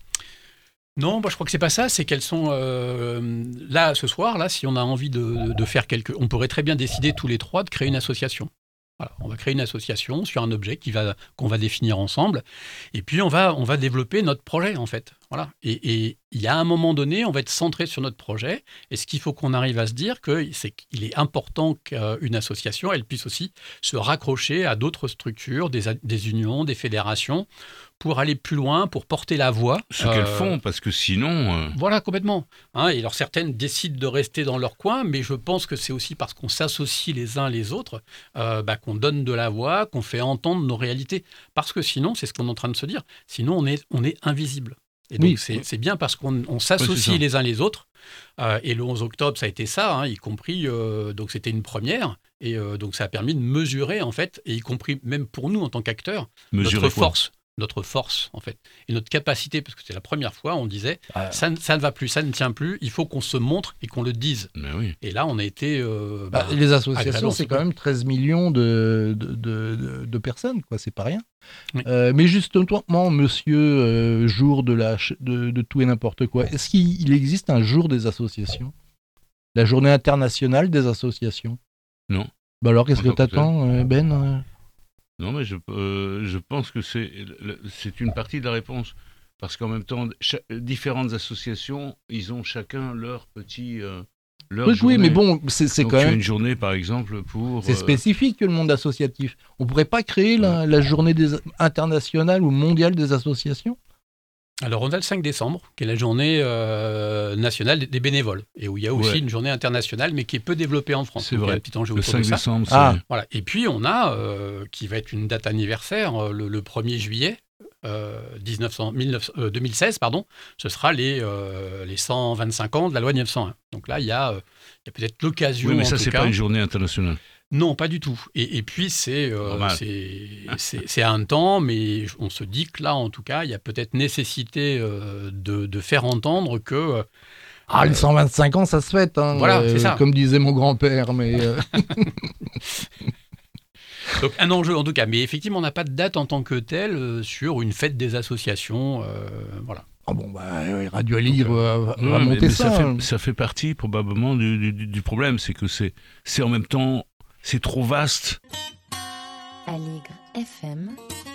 Non, moi je crois que c'est pas ça, c'est qu'elles sont euh, là ce soir, là, si on a envie de, de faire quelque, on pourrait très bien décider tous les trois de créer une association. Voilà, on va créer une association sur un objet qui va, qu'on va définir ensemble, et puis on va, on va développer notre projet en fait. Voilà. Et, et il y a un moment donné, on va être centré sur notre projet, et ce qu'il faut qu'on arrive à se dire, que c'est qu'il est important qu'une association, elle puisse aussi se raccrocher à d'autres structures, des, a- des unions, des fédérations, pour aller plus loin, pour porter la voix. Ce qu'elles Euh, font, parce que sinon... euh, Voilà, complètement. Hein, et alors certaines décident de rester dans leur coin, mais je pense que c'est aussi parce qu'on s'associe les uns les autres, euh, bah, qu'on donne de la voix, qu'on fait entendre nos réalités. Parce que sinon, c'est ce qu'on est en train de se dire, sinon on est, on est invisible. Et donc Oui. c'est, c'est bien parce qu'on on Ouais, c'est s'associe ça. les uns les autres. Euh, et le onze octobre, ça a été ça, hein, y compris, euh, donc c'était une première. Et euh, donc ça a permis de mesurer, en fait, et y compris même pour nous en tant qu'acteurs, mesurer notre quoi force. Notre force, en fait. Et notre capacité, parce que c'était la première fois, on disait, Ah. ça, ne- ça ne va plus, ça ne tient plus, il faut qu'on se montre et qu'on le dise. Mais oui. Et là, on a été... euh, Bah, bah, les associations, agréablement c'est surpris. quand même treize millions de, de, de- de- de personnes, quoi. C'est pas rien. Oui. Euh, mais justement, monsieur euh, jour de, la, ch- de, de tout et n'importe quoi, est-ce qu'il il existe un jour des associations? La journée internationale des associations? Non. Bah alors, qu'est-ce que Encore t'attends, euh, Ben? euh Non, mais je, euh, je pense que c'est, le- c'est une partie de la réponse. Parce qu'en même temps, cha- différentes associations, ils ont chacun leur petit... euh, leur Oui, oui, journée. mais bon, c'est c'est Donc, quand tu as même... une journée, par exemple, pour... C'est euh, spécifique que le monde associatif. On pourrait pas créer la, la journée des, internationale ou mondiale des associations? Alors, on a le cinq décembre, qui est la journée euh, nationale des- des bénévoles, et où il y a aussi Ouais. une journée internationale, mais qui est peu développée en France. C'est Donc, il y a vrai. un petit enjeu le autour cinq de ça. décembre, c'est... Ah. Voilà. Et puis, on a, euh, qui va être une date anniversaire, euh, le, le premier juillet euh, mille neuf cents, mille neuf cents, euh, deux mille seize, pardon, ce sera les, euh, les cent vingt-cinq ans de la loi neuf cent un. Donc là, il y a, euh, il y a peut-être l'occasion, Oui, mais en ça, tout c'est cas... pas une journée internationale. Non, pas du tout. Et, et puis, c'est, euh, Normal. c'est, c'est, c'est un temps, mais on se dit que là, en tout cas, il y a peut-être nécessité euh, de, de faire entendre que... euh, Ah, les cent vingt-cinq ans, ça se fête, hein, Voilà, c'est ça. comme disait mon grand-père, mais... euh, Donc un enjeu en tout cas, mais effectivement on n'a pas de date en tant que telle euh, sur une fête des associations, euh, voilà. Ah bon, bah, Radio Aligre va, va Ouais, monter mais, mais ça. ça, hein. fait, ça fait partie probablement du, du, du problème, c'est que c'est, c'est en même temps, c'est trop vaste. Aligre F M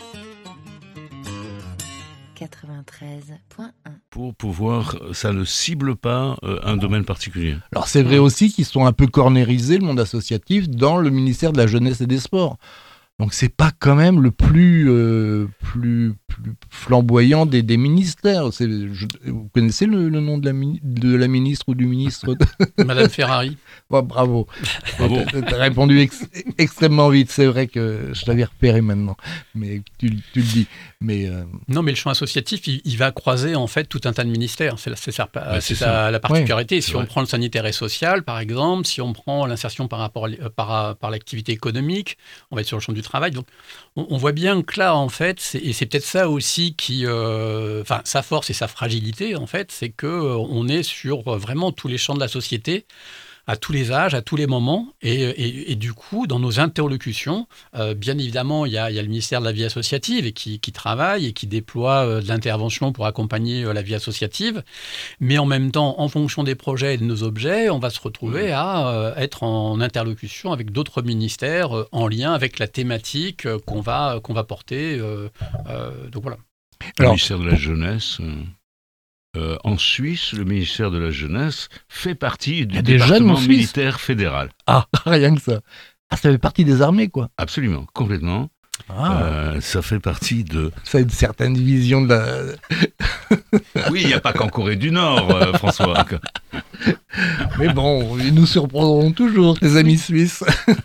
quatre-vingt-treize point un. Pour pouvoir, ça ne cible pas euh, un domaine particulier. Alors c'est vrai aussi qu'ils sont un peu cornérisés, le monde associatif, dans le ministère de la Jeunesse et des Sports. Donc c'est pas quand même le plus, euh, plus, plus flamboyant des, des ministères. C'est, je, vous connaissez le, le nom de la, mini, de la ministre ou du ministre de... Madame Ferrari. Oh, bravo. Bravo. Tu as répondu ex- extrêmement vite. C'est vrai que je t'avais repéré maintenant. Mais tu, tu le dis. Mais, euh... Non, mais le champ associatif, il, il va croiser en fait tout un tas de ministères. C'est, c'est, ça, Ouais, c'est c'est ça, ça. la particularité. Ouais, si c'est on vrai. prend le sanitaire et social, par exemple, si on prend l'insertion par rapport à, euh, par, par l'activité économique, on va être sur le champ du travail. Donc, on, on voit bien que là, en fait, c'est, et c'est peut-être ça aussi qui, euh, enfin, sa force et sa fragilité, en fait, c'est que euh, on est sur euh, vraiment tous les champs de la société, à tous les âges, à tous les moments. Et, et, et du coup, dans nos interlocutions, euh, bien évidemment, il y, a, il y a le ministère de la vie associative et qui, qui travaille et qui déploie euh, de l'intervention pour accompagner euh, la vie associative. Mais en même temps, en fonction des projets et de nos objets, on va se retrouver à euh, être en interlocution avec d'autres ministères euh, en lien avec la thématique euh, qu'on va, qu'on va porter. Euh, euh, donc voilà. Le Alors- ministère de la Jeunesse, euh, euh, en Suisse, le ministère de la Jeunesse fait partie y du a des jeunes en département Suisse. militaire fédéral. Ah, rien que ça. Ah, ça fait partie des armées, quoi. Absolument, complètement. Ah, Euh, ça fait partie de... ça a une certaine vision de la... Oui, il n'y a pas qu'en Corée du Nord, euh, François. Mais bon, ils nous surprendront toujours, les amis suisses.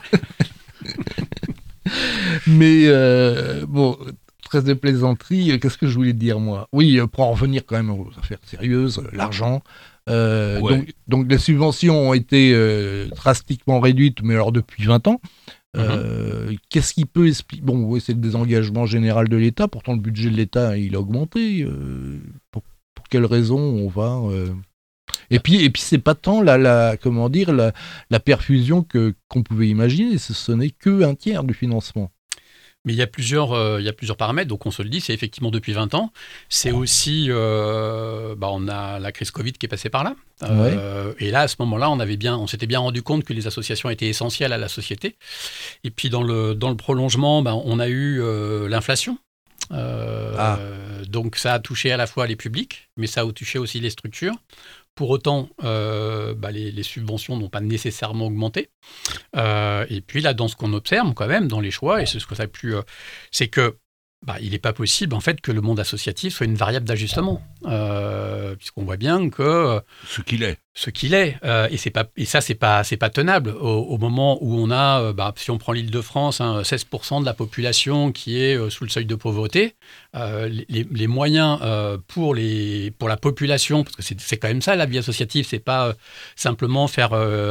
Mais euh, bon, très de plaisanterie, qu'est-ce que je voulais dire, moi ? Oui, euh, pour en revenir quand même aux affaires sérieuses, euh, l'argent. Euh, Ouais. donc, donc les subventions ont été euh, drastiquement réduites, mais alors depuis vingt ans. Euh, Qu'est-ce qui peut expliquer ? Bon, oui, c'est le désengagement général de l'État. Pourtant, le budget de l'État, il a augmenté. Euh, pour, pour quelles raisons on va euh... Et puis, et puis, c'est pas tant la, la, comment dire, la, la perfusion que qu'on pouvait imaginer. Ce, ce n'est que un tiers du financement. Mais il y a plusieurs, euh, il y a plusieurs paramètres, donc on se le dit, c'est effectivement depuis vingt ans. C'est aussi, euh, bah on a la crise Covid qui est passée par là. Euh, Et là, à ce moment-là, on, avait bien, on s'était bien rendu compte que les associations étaient essentielles à la société. Et puis dans le, dans le prolongement, bah, on a eu euh, l'inflation. Euh, Ah. Donc ça a touché à la fois les publics, mais ça a touché aussi les structures. Pour autant, euh, bah, les, les subventions n'ont pas nécessairement augmenté. Euh, et puis là, dans ce qu'on observe quand même, dans les choix, et c'est ce que ça a pu, euh, c'est que bah, il n'est pas possible en fait que le monde associatif soit une variable d'ajustement, euh, puisqu'on voit bien que euh, Ce qu'il est. ce qu'il est, euh, et c'est pas, et ça c'est pas, c'est pas tenable au, au moment où on a, euh, bah, si on prend l'Île-de-France, hein, seize pour cent de la population qui est euh, sous le seuil de pauvreté, euh, les, les moyens euh, pour les, pour la population, parce que c'est, c'est quand même ça la vie associative, c'est pas euh, simplement faire,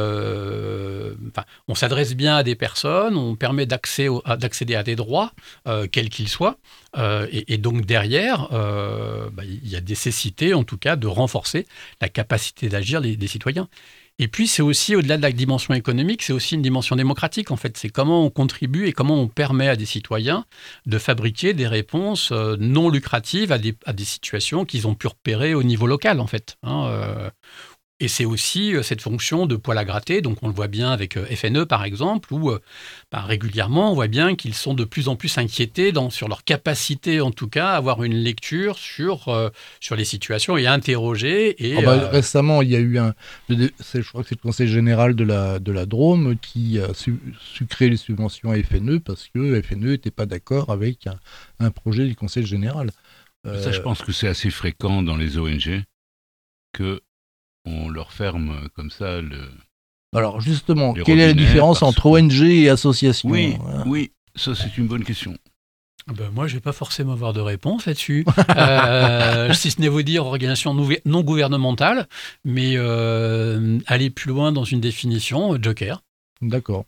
euh, enfin, on s'adresse bien à des personnes, on permet d'accès au- à- d'accéder à des droits, euh, quels qu'ils soient, euh, et, et donc derrière, euh, bah, il y a nécessité en tout cas de renforcer la capacité d'agir des, des citoyens. Et puis, c'est aussi, au-delà de la dimension économique, c'est aussi une dimension démocratique, en fait. C'est comment on contribue et comment on permet à des citoyens de fabriquer des réponses euh, non lucratives à des, à des situations qu'ils ont pu repérer au niveau local, en fait. Hein, euh, et c'est aussi euh, cette fonction de poil à gratter. Donc, on le voit bien avec euh, F N E, par exemple, où euh, bah, régulièrement, on voit bien qu'ils sont de plus en plus inquiétés dans, sur leur capacité, en tout cas, à avoir une lecture sur, euh, sur les situations et à interroger. Et, Ah bah, euh, récemment, il y a eu un. le- c'est- je crois que c'est le Conseil général de la, de la Drôme qui a su- sucré les subventions à F N E parce que F N E n'était pas d'accord avec un, un projet du Conseil général. Euh, Ça, je pense que c'est assez fréquent dans les O N G que on leur ferme comme ça le... Alors justement, les quelle est la robinets, différence parce entre que- O N G et association Oui, Voilà. oui, ça c'est une bonne question. Ben moi, je ne vais pas forcément avoir de réponse là-dessus, euh, si ce n'est vous dire organisation nouve- non gouvernementale, mais euh, aller plus loin dans une définition, euh, Joker. D'accord.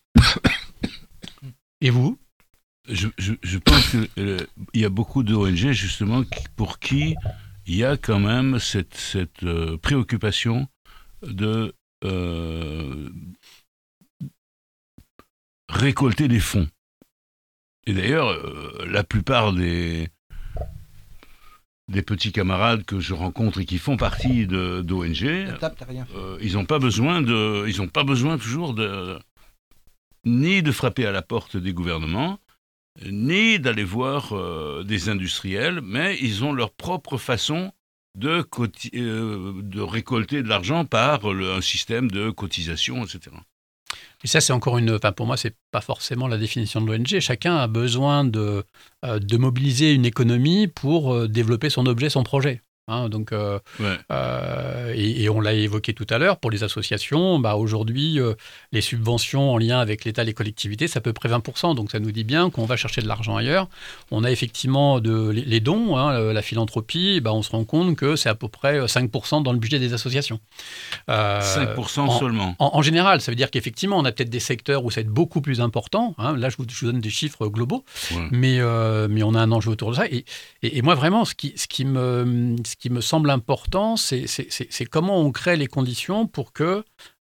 Et vous ? Je, je, je pense qu'il euh, y a beaucoup de O N G justement qui- pour qui il y a quand même cette, cette euh, préoccupation de euh, récolter des fonds. Et d'ailleurs, euh, la plupart des, des petits camarades que je rencontre et qui font partie de, d'O N G, euh, ils n'ont pas besoin de, ils n'ont pas besoin toujours de, ni de frapper à la porte des gouvernements, ni d'aller voir euh, des industriels, mais ils ont leur propre façon de, coti- euh, de récolter de l'argent par le, un système de cotisation, et cetera. Et ça, c'est encore une. Enfin, pour moi, c'est pas forcément la définition de l'O N G. Chacun a besoin de, euh, de mobiliser une économie pour euh, développer son objet, son projet. Hein, donc, euh, ouais. euh, et, et on l'a évoqué tout à l'heure, pour les associations, bah, aujourd'hui, euh, les subventions en lien avec l'État, les collectivités, c'est à peu près vingt pour cent. Donc ça nous dit bien qu'on va chercher de l'argent ailleurs. On a effectivement de, les, les dons, hein, la philanthropie, bah, on se rend compte que c'est à peu près cinq pour cent dans le budget des associations. Euh, cinq pour cent en, seulement. En, en général, ça veut dire qu'effectivement, on a peut-être des secteurs où ça va être beaucoup plus important. Hein. Là, je vous, je vous donne des chiffres globaux, ouais. mais, euh, mais on a un enjeu autour de ça. Et, et, et moi, vraiment, ce qui, ce qui me... Ce qui me semble important, c'est, c'est, c'est, c'est comment on crée les conditions pour que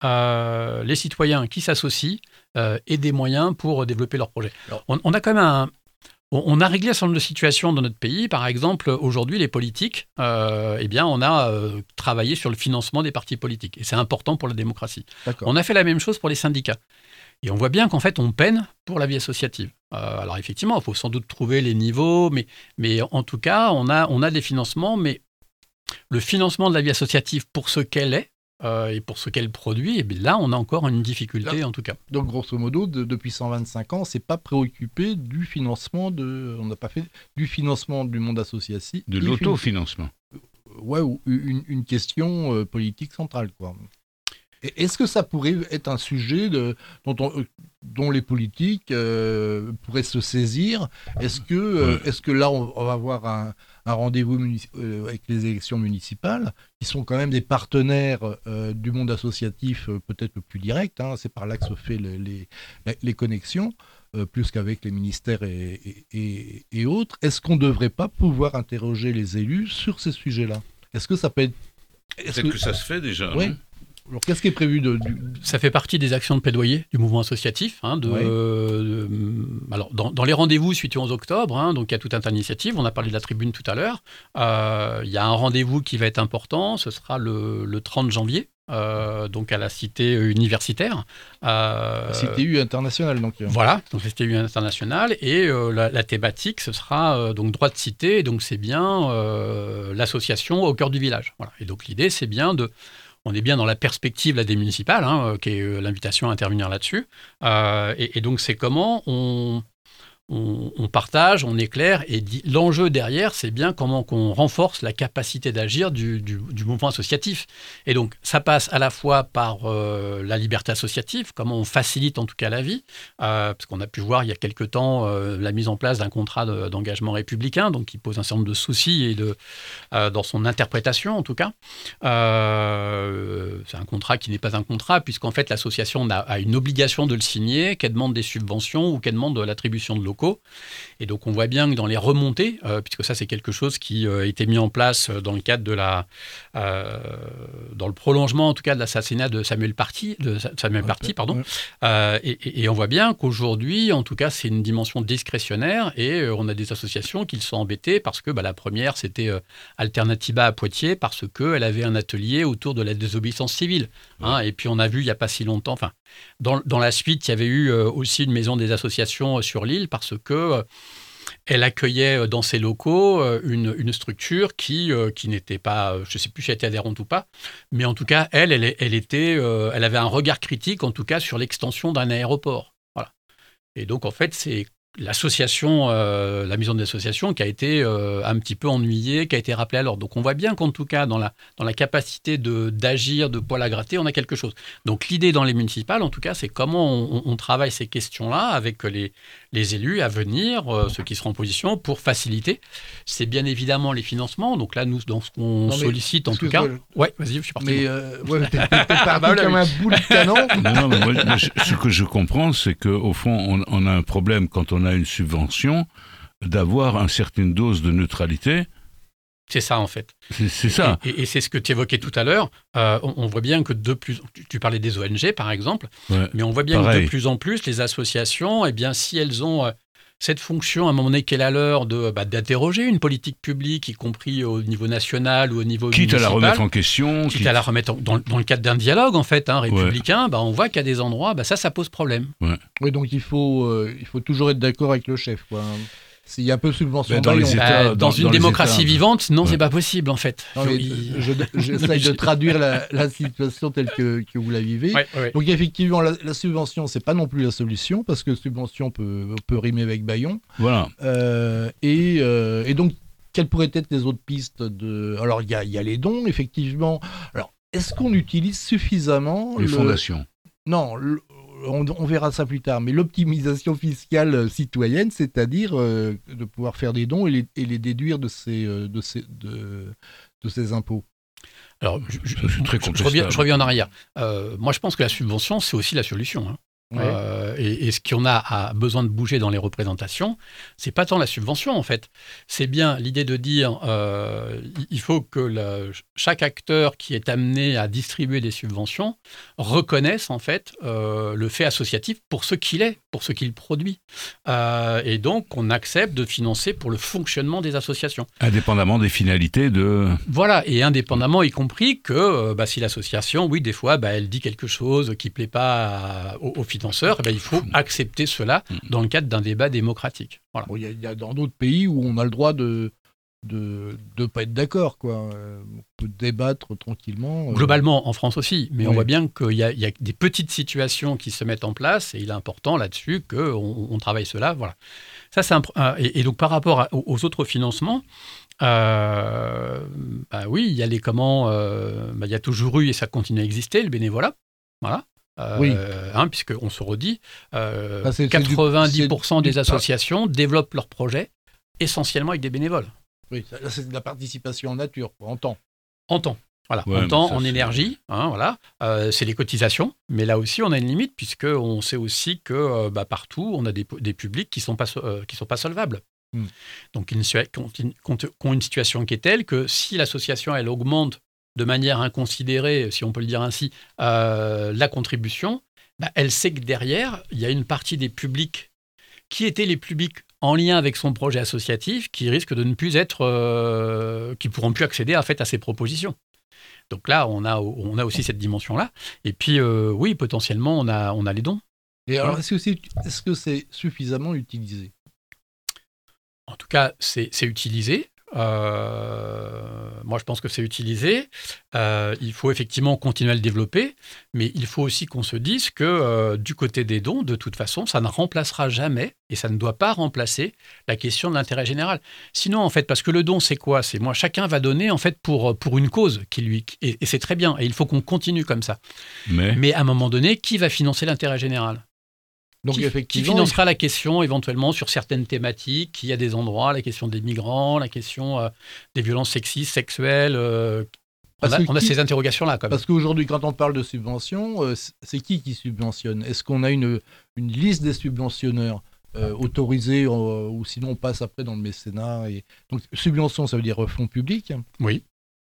euh, les citoyens qui s'associent euh, aient des moyens pour développer leurs projets. On, on a quand même un... On a réglé un certain nombre de situations dans notre pays. Par exemple, aujourd'hui, les politiques, euh, eh bien, on a euh, travaillé sur le financement des partis politiques. Et c'est important pour la démocratie. D'accord. On a fait la même chose pour les syndicats. Et on voit bien qu'en fait, on peine pour la vie associative. Euh, alors effectivement, il faut sans doute trouver les niveaux, mais, mais en tout cas, on a, on a des financements, mais le financement de la vie associative pour ce qu'elle est euh, et pour ce qu'elle produit, eh bien là, on a encore une difficulté là, en tout cas. Donc, grosso modo, de, depuis cent vingt-cinq ans, on ne s'est pas préoccupé du financement, de, on n'a pas fait du financement du monde associatif. De l'autofinancement. Ouais, ou une, une question euh, politique centrale, quoi. Est-ce que ça pourrait être un sujet de, dont, on, dont les politiques euh, pourraient se saisir ? Est-ce que, euh, est-ce que là, on, on va avoir un, un rendez-vous munici- euh, avec les élections municipales, qui sont quand même des partenaires euh, du monde associatif euh, peut-être le plus direct, hein, c'est par là que se fait les, les, les connexions, euh, plus qu'avec les ministères et, et, et, et autres. Est-ce qu'on ne devrait pas pouvoir interroger les élus sur ces sujets-là ? Est-ce que ça peut être... Est-ce Peut-être que... que ça se fait déjà, oui. non ? Alors, qu'est-ce qui est prévu de, du... Ça fait partie des actions de plaidoyer du mouvement associatif. Hein, de, ouais. euh, de, alors, dans, dans les rendez-vous suite au onze octobre, hein, donc il y a tout un tas d'initiatives. On a parlé de la tribune tout à l'heure. Euh, il y a un rendez-vous qui va être important. Ce sera le, le trente janvier. Euh, donc à la cité universitaire. Euh, la cité U internationale, donc. Voilà, donc la cité U internationale. Et euh, la, la thématique, ce sera euh, donc droit de cité. Donc c'est bien euh, l'association au cœur du village. Voilà. Et donc l'idée, c'est bien de... On est bien dans la perspective là, des municipales, hein, qui est euh, l'invitation à intervenir là-dessus. Euh, et, et donc, c'est comment on, on, on partage, on éclaire. Et dit, l'enjeu derrière, c'est bien comment on renforce la capacité d'agir du, du, du mouvement associatif. Et donc, ça passe à la fois par euh, la liberté associative, comment on facilite en tout cas la vie. Euh, parce qu'on a pu voir il y a quelque temps euh, la mise en place d'un contrat de, d'engagement républicain, donc qui pose un certain nombre de soucis et de, euh, dans son interprétation en tout cas. Euh, c'est un contrat qui n'est pas un contrat, puisqu'en fait l'association a, a une obligation de le signer, qu'elle demande des subventions ou qu'elle demande de l'attribution de locaux. Et donc on voit bien que dans les remontées, euh, puisque ça c'est quelque chose qui euh, a été mis en place dans le cadre de la, euh, dans le prolongement en tout cas de l'assassinat de Samuel Paty, de Samuel Paty, okay, pardon. Ouais. Euh, et, et, et on voit bien qu'aujourd'hui, en tout cas, c'est une dimension discrétionnaire et euh, on a des associations qui le sont embêtées parce que bah, la première c'était euh, Alternativa à Poitiers parce que elle avait un atelier autour de la désobéissance civile. Hein, ouais. Et puis on a vu il y a pas si longtemps, enfin dans, dans la suite, il y avait eu euh, aussi une maison des associations euh, sur l'île parce que euh, elle accueillait dans ses locaux euh, une, une structure qui, euh, qui n'était pas, je ne sais plus si elle était adhérente ou pas, mais en tout cas, elle, elle, elle, était, euh, elle avait un regard critique, en tout cas, sur l'extension d'un aéroport. Voilà. Et donc, en fait, c'est l'association, euh, la maison des associations qui a été euh, un petit peu ennuyée, qui a été rappelée à l'ordre. Donc on voit bien qu'en tout cas, dans la, dans la capacité de, d'agir, de poil à gratter, on a quelque chose. Donc l'idée dans les municipales, en tout cas, c'est comment on, on travaille ces questions-là avec les, les élus à venir, euh, ceux qui seront en position, pour faciliter. C'est bien évidemment les financements. Donc là, nous, dans ce qu'on non, sollicite, en tout cas... Je... Ouais, vas-y, je suis parti. Mais euh, ouais, t'es, t'es parti bah, comme un boule de canon. Non, non, mais moi, moi, je, ce que je comprends, c'est qu'au fond, on, on a un problème quand on a une subvention, d'avoir une certaine dose de neutralité. C'est ça, en fait. C'est, c'est ça. Et, et, et c'est ce que tu évoquais tout à l'heure. Euh, on, on voit bien que de plus... Tu, tu parlais des O N G, par exemple, ouais, mais on voit bien pareil. que de plus en plus, les associations, eh bien, si elles ont... Euh, cette fonction, à un moment donné, qu'elle a l'heure de, bah, d'interroger une politique publique, y compris au niveau national ou au niveau quitte municipal. à la remettre en question. Quitte, quitte... à la remettre en, dans, dans le cadre d'un dialogue, en fait, hein, républicain, ouais. bah, on voit qu'à des endroits, bah, ça, ça pose problème. Ouais. Oui, donc il faut, euh, il faut toujours être d'accord avec le chef, quoi. S'il y a un peu de subvention dans, les États, bah, dans, dans une dans démocratie États, vivante, non, ouais. c'est pas possible en fait. Non, mais il... je, j'essaye de traduire la, la situation telle que, que vous la vivez. Ouais, ouais. Donc effectivement, la, la subvention, c'est pas non plus la solution parce que subvention peut, peut rimer avec baillon. Voilà. Euh, et, euh, et donc, quelles pourraient être les autres pistes de... Alors, il y a, y a les dons, effectivement. Alors, est-ce qu'on utilise suffisamment les le... fondations? Non. Le... On, on verra ça plus tard, mais l'optimisation fiscale citoyenne, c'est-à-dire euh, de pouvoir faire des dons et les, et les déduire de ces, euh, de, ces, de, de ces impôts. Alors, je, je, je, très je, je, reviens, je reviens en arrière. Euh, moi, je pense que la subvention, c'est aussi la solution. Hein. Ouais. Euh, et, et ce qu'on a a besoin de bouger dans les représentations, c'est pas tant la subvention en fait. C'est bien l'idée de dire euh, il faut que la, chaque acteur qui est amené à distribuer des subventions reconnaisse en fait euh, le fait associatif pour ce qu'il est, pour ce qu'il produit. Euh, et donc on accepte de financer pour le fonctionnement des associations. Indépendamment des finalités de... Voilà, et indépendamment y compris que bah, si l'association, oui, des fois, bah, elle dit quelque chose qui ne plaît pas à, aux, aux financeurs, eh bien, il faut accepter cela dans le cadre d'un débat démocratique. Voilà. Bon, y a, y a dans d'autres pays où on a le droit de de ne pas être d'accord, quoi. Euh, on peut débattre tranquillement. Euh... Globalement, en France aussi, mais oui. On voit bien qu'il y a, y a des petites situations qui se mettent en place et il est important là-dessus qu'on on travaille cela. Voilà. Ça, c'est un, un, et, et donc par rapport à, aux autres financements, euh, bah oui, il y a les comment, euh, bah, il y a toujours eu et ça continue à exister, le bénévolat. Voilà. Euh, oui. Hein, puisqu'on se redit, euh, ah, c'est, quatre-vingt-dix pour cent c'est du, des associations développent leurs projets essentiellement avec des bénévoles. Oui, là, c'est de la participation en nature, quoi, en temps. En temps, voilà, ouais, en temps, ça, en c'est... énergie, hein, voilà. Euh, c'est les cotisations, mais là aussi, on a une limite, puisqu'on sait aussi que euh, bah, partout, on a des, des publics qui ne sont, euh, sont pas solvables. Mm. Donc, qui ont une situation qui est telle que si l'association, elle augmente de manière inconsidérée, si on peut le dire ainsi, euh, la contribution, bah, elle sait que derrière, il y a une partie des publics qui étaient les publics en lien avec son projet associatif qui risquent de ne plus être, euh, qui ne pourront plus accéder en fait, à ces propositions. Donc là, on a, on a aussi cette dimension-là. Et puis, euh, oui, potentiellement, on a, on a les dons. Et alors, est-ce que c'est, est-ce que c'est suffisamment utilisé ? En tout cas, c'est, c'est utilisé. Euh, moi, je pense que c'est utilisé. Euh, il faut effectivement continuer à le développer, mais il faut aussi qu'on se dise que euh, du côté des dons, de toute façon, ça ne remplacera jamais, et ça ne doit pas remplacer la question de l'intérêt général. Sinon, en fait, parce que le don, c'est quoi ? C'est moi, chacun va donner en fait pour pour une cause qui lui, et, et c'est très bien, et il faut qu'on continue comme ça. Mais, mais à un moment donné, qui va financer l'intérêt général ? Donc, qui, effectivement, qui financera il... la question éventuellement sur certaines thématiques, il y a des endroits, la question des migrants, la question euh, des violences sexistes, sexuelles. Euh, on, a, on a qui... ces interrogations-là quand même. Parce qu'aujourd'hui, quand on parle de subventions, euh, c'est qui qui subventionne ? Est-ce qu'on a une, une liste des subventionneurs euh, autorisés euh, ou sinon on passe après dans le mécénat et... Donc subvention, ça veut dire fonds publics ? Oui.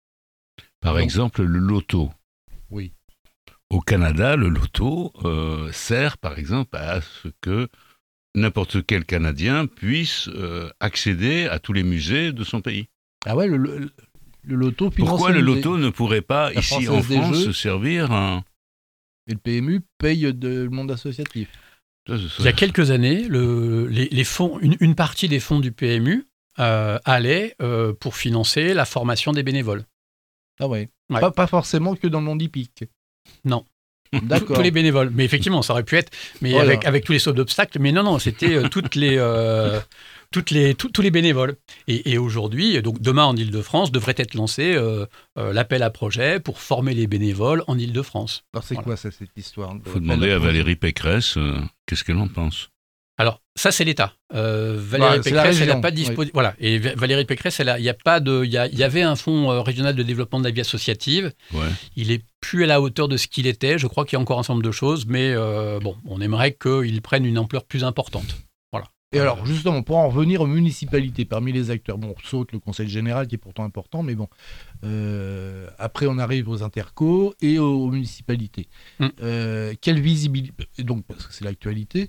Par Donc... exemple, le loto. Oui. Au Canada, le loto euh, sert, par exemple, à ce que n'importe quel Canadien puisse euh, accéder à tous les musées de son pays. Ah ouais, le, le, le loto finance... Pourquoi le loto ne pourrait pas, la ici en France, jeux, se servir un... Et le P M U paye de, le monde associatif. Il y a quelques années, le, les, les fonds, une, une partie des fonds du P M U euh, allait euh, pour financer la formation des bénévoles. Ah ouais, ouais. Pas, pas forcément que dans le monde hippique. Non. D'accord. Tous les bénévoles. Mais effectivement, ça aurait pu être, mais voilà. avec, avec tous les sauts d'obstacles. Mais non, non, c'était euh, toutes les, euh, toutes les, tout, tous les bénévoles. Et, et aujourd'hui, donc demain en Ile-de-France, devrait être lancé euh, euh, l'appel à projet pour former les bénévoles en Ile-de-France. Alors c'est voilà. quoi ça, cette histoire ? Il faut demander à Valérie Pécresse euh, qu'est-ce qu'elle en pense. Alors, ça, c'est l'État. Euh, Valérie ouais, Pécresse, elle n'a pas dispo... oui. Voilà. Et Valérie Pécresse, il y a pas de, il y, a, y avait un fonds euh, régional de développement de la vie associative. Ouais. Il est plus à la hauteur de ce qu'il était. Je crois qu'il y a encore un certain nombre de choses, mais euh, bon, on aimerait qu'il prenne une ampleur plus importante. Voilà. Et alors, justement, pour en revenir aux municipalités, parmi les acteurs, bon, on saute le conseil général qui est pourtant important, mais bon, euh, après on arrive aux intercos et aux municipalités. Mm. Euh, quelle visibilité, donc parce que c'est l'actualité.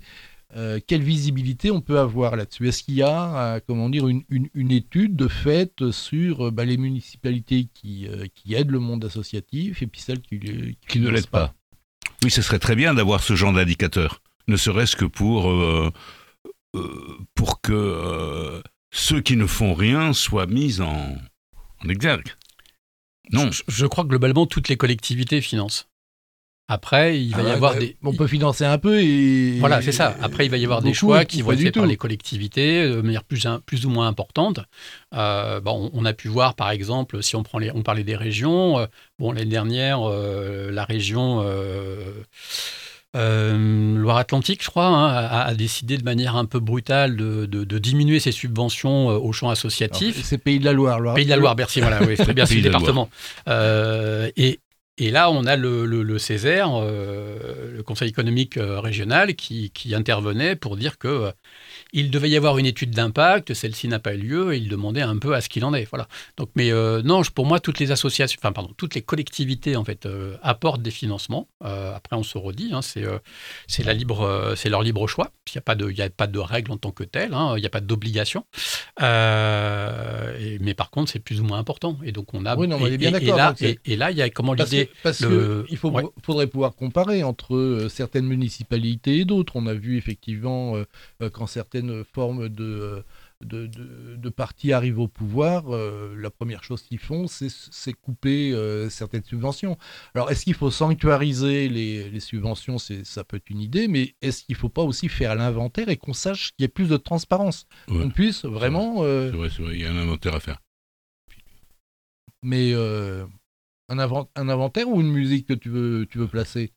euh, quelle visibilité on peut avoir là-dessus? Est-ce qu'il y a, euh, comment dire, une, une, une étude de fait sur euh, bah, les municipalités qui, euh, qui aident le monde associatif et puis celles qui, qui, qui ne l'aident pas, pas. Oui, ce serait très bien d'avoir ce genre d'indicateur, ne serait-ce que pour, euh, euh, pour que euh, ceux qui ne font rien soient mis en, en exergue. Non. Je, je crois que globalement, toutes les collectivités financent. Après, il va ah, y avoir bah, des... On peut financer un peu et... Voilà, c'est ça. Après, il va y avoir des choix qui vont être faits par les collectivités de manière plus, plus ou moins importante. Euh, bon, on a pu voir, par exemple, si on, prend les, on parlait des régions, euh, bon, l'année dernière, euh, la région euh, euh, Loire-Atlantique, je crois, hein, a, a décidé de manière un peu brutale de, de, de diminuer ses subventions au champ associatif. Alors, c'est Pays de la Loire. Loire. Pays de la Loire, Bercy, voilà, oui, c'est bien ce département. Euh, et Et là, on a le, le, le Césaire, euh, le Conseil économique euh, régional, qui, qui intervenait pour dire que euh, il devait y avoir une étude d'impact. Celle-ci n'a pas eu lieu et il demandait un peu à ce qu'il en est. Voilà. Donc, mais euh, non, pour moi, toutes les associations, enfin pardon, toutes les collectivités en fait euh, apportent des financements. Euh, après, on se redit, hein, c'est, euh, c'est la libre, euh, c'est leur libre choix. Il n'y a pas de, il y a pas de règle en tant que telle. Hein, il n'y a pas d'obligation. Euh, et, mais par contre, c'est plus ou moins important. Et donc, on a. Oui, non, on est bien et, d'accord. et là, et, et là, il y a comment parce l'idée. Que, parce le, qu'il ouais. faudrait pouvoir comparer entre euh, certaines municipalités et d'autres. On a vu effectivement euh, euh, quand certaines formes de De, de, de, de partis arrivent au pouvoir, euh, la première chose qu'ils font, c'est, c'est couper euh, certaines subventions. Alors, est-ce qu'il faut sanctuariser les, les subventions? C'est, ça peut être une idée, mais est-ce qu'il ne faut pas aussi faire l'inventaire et qu'on sache qu'il y ait plus de transparence? Ouais. Qu'on puisse vraiment... Euh... C'est vrai, c'est vrai, il y a un inventaire à faire. Mais euh, un, invent, un inventaire ou une musique que tu veux, tu veux placer?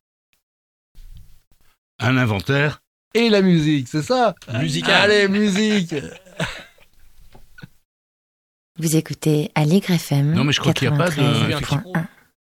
Un inventaire et la musique, c'est ça? Musical. Allez, musique. Vous écoutez Aligre F M. Non, mais je crois qu'il n'y a pas de...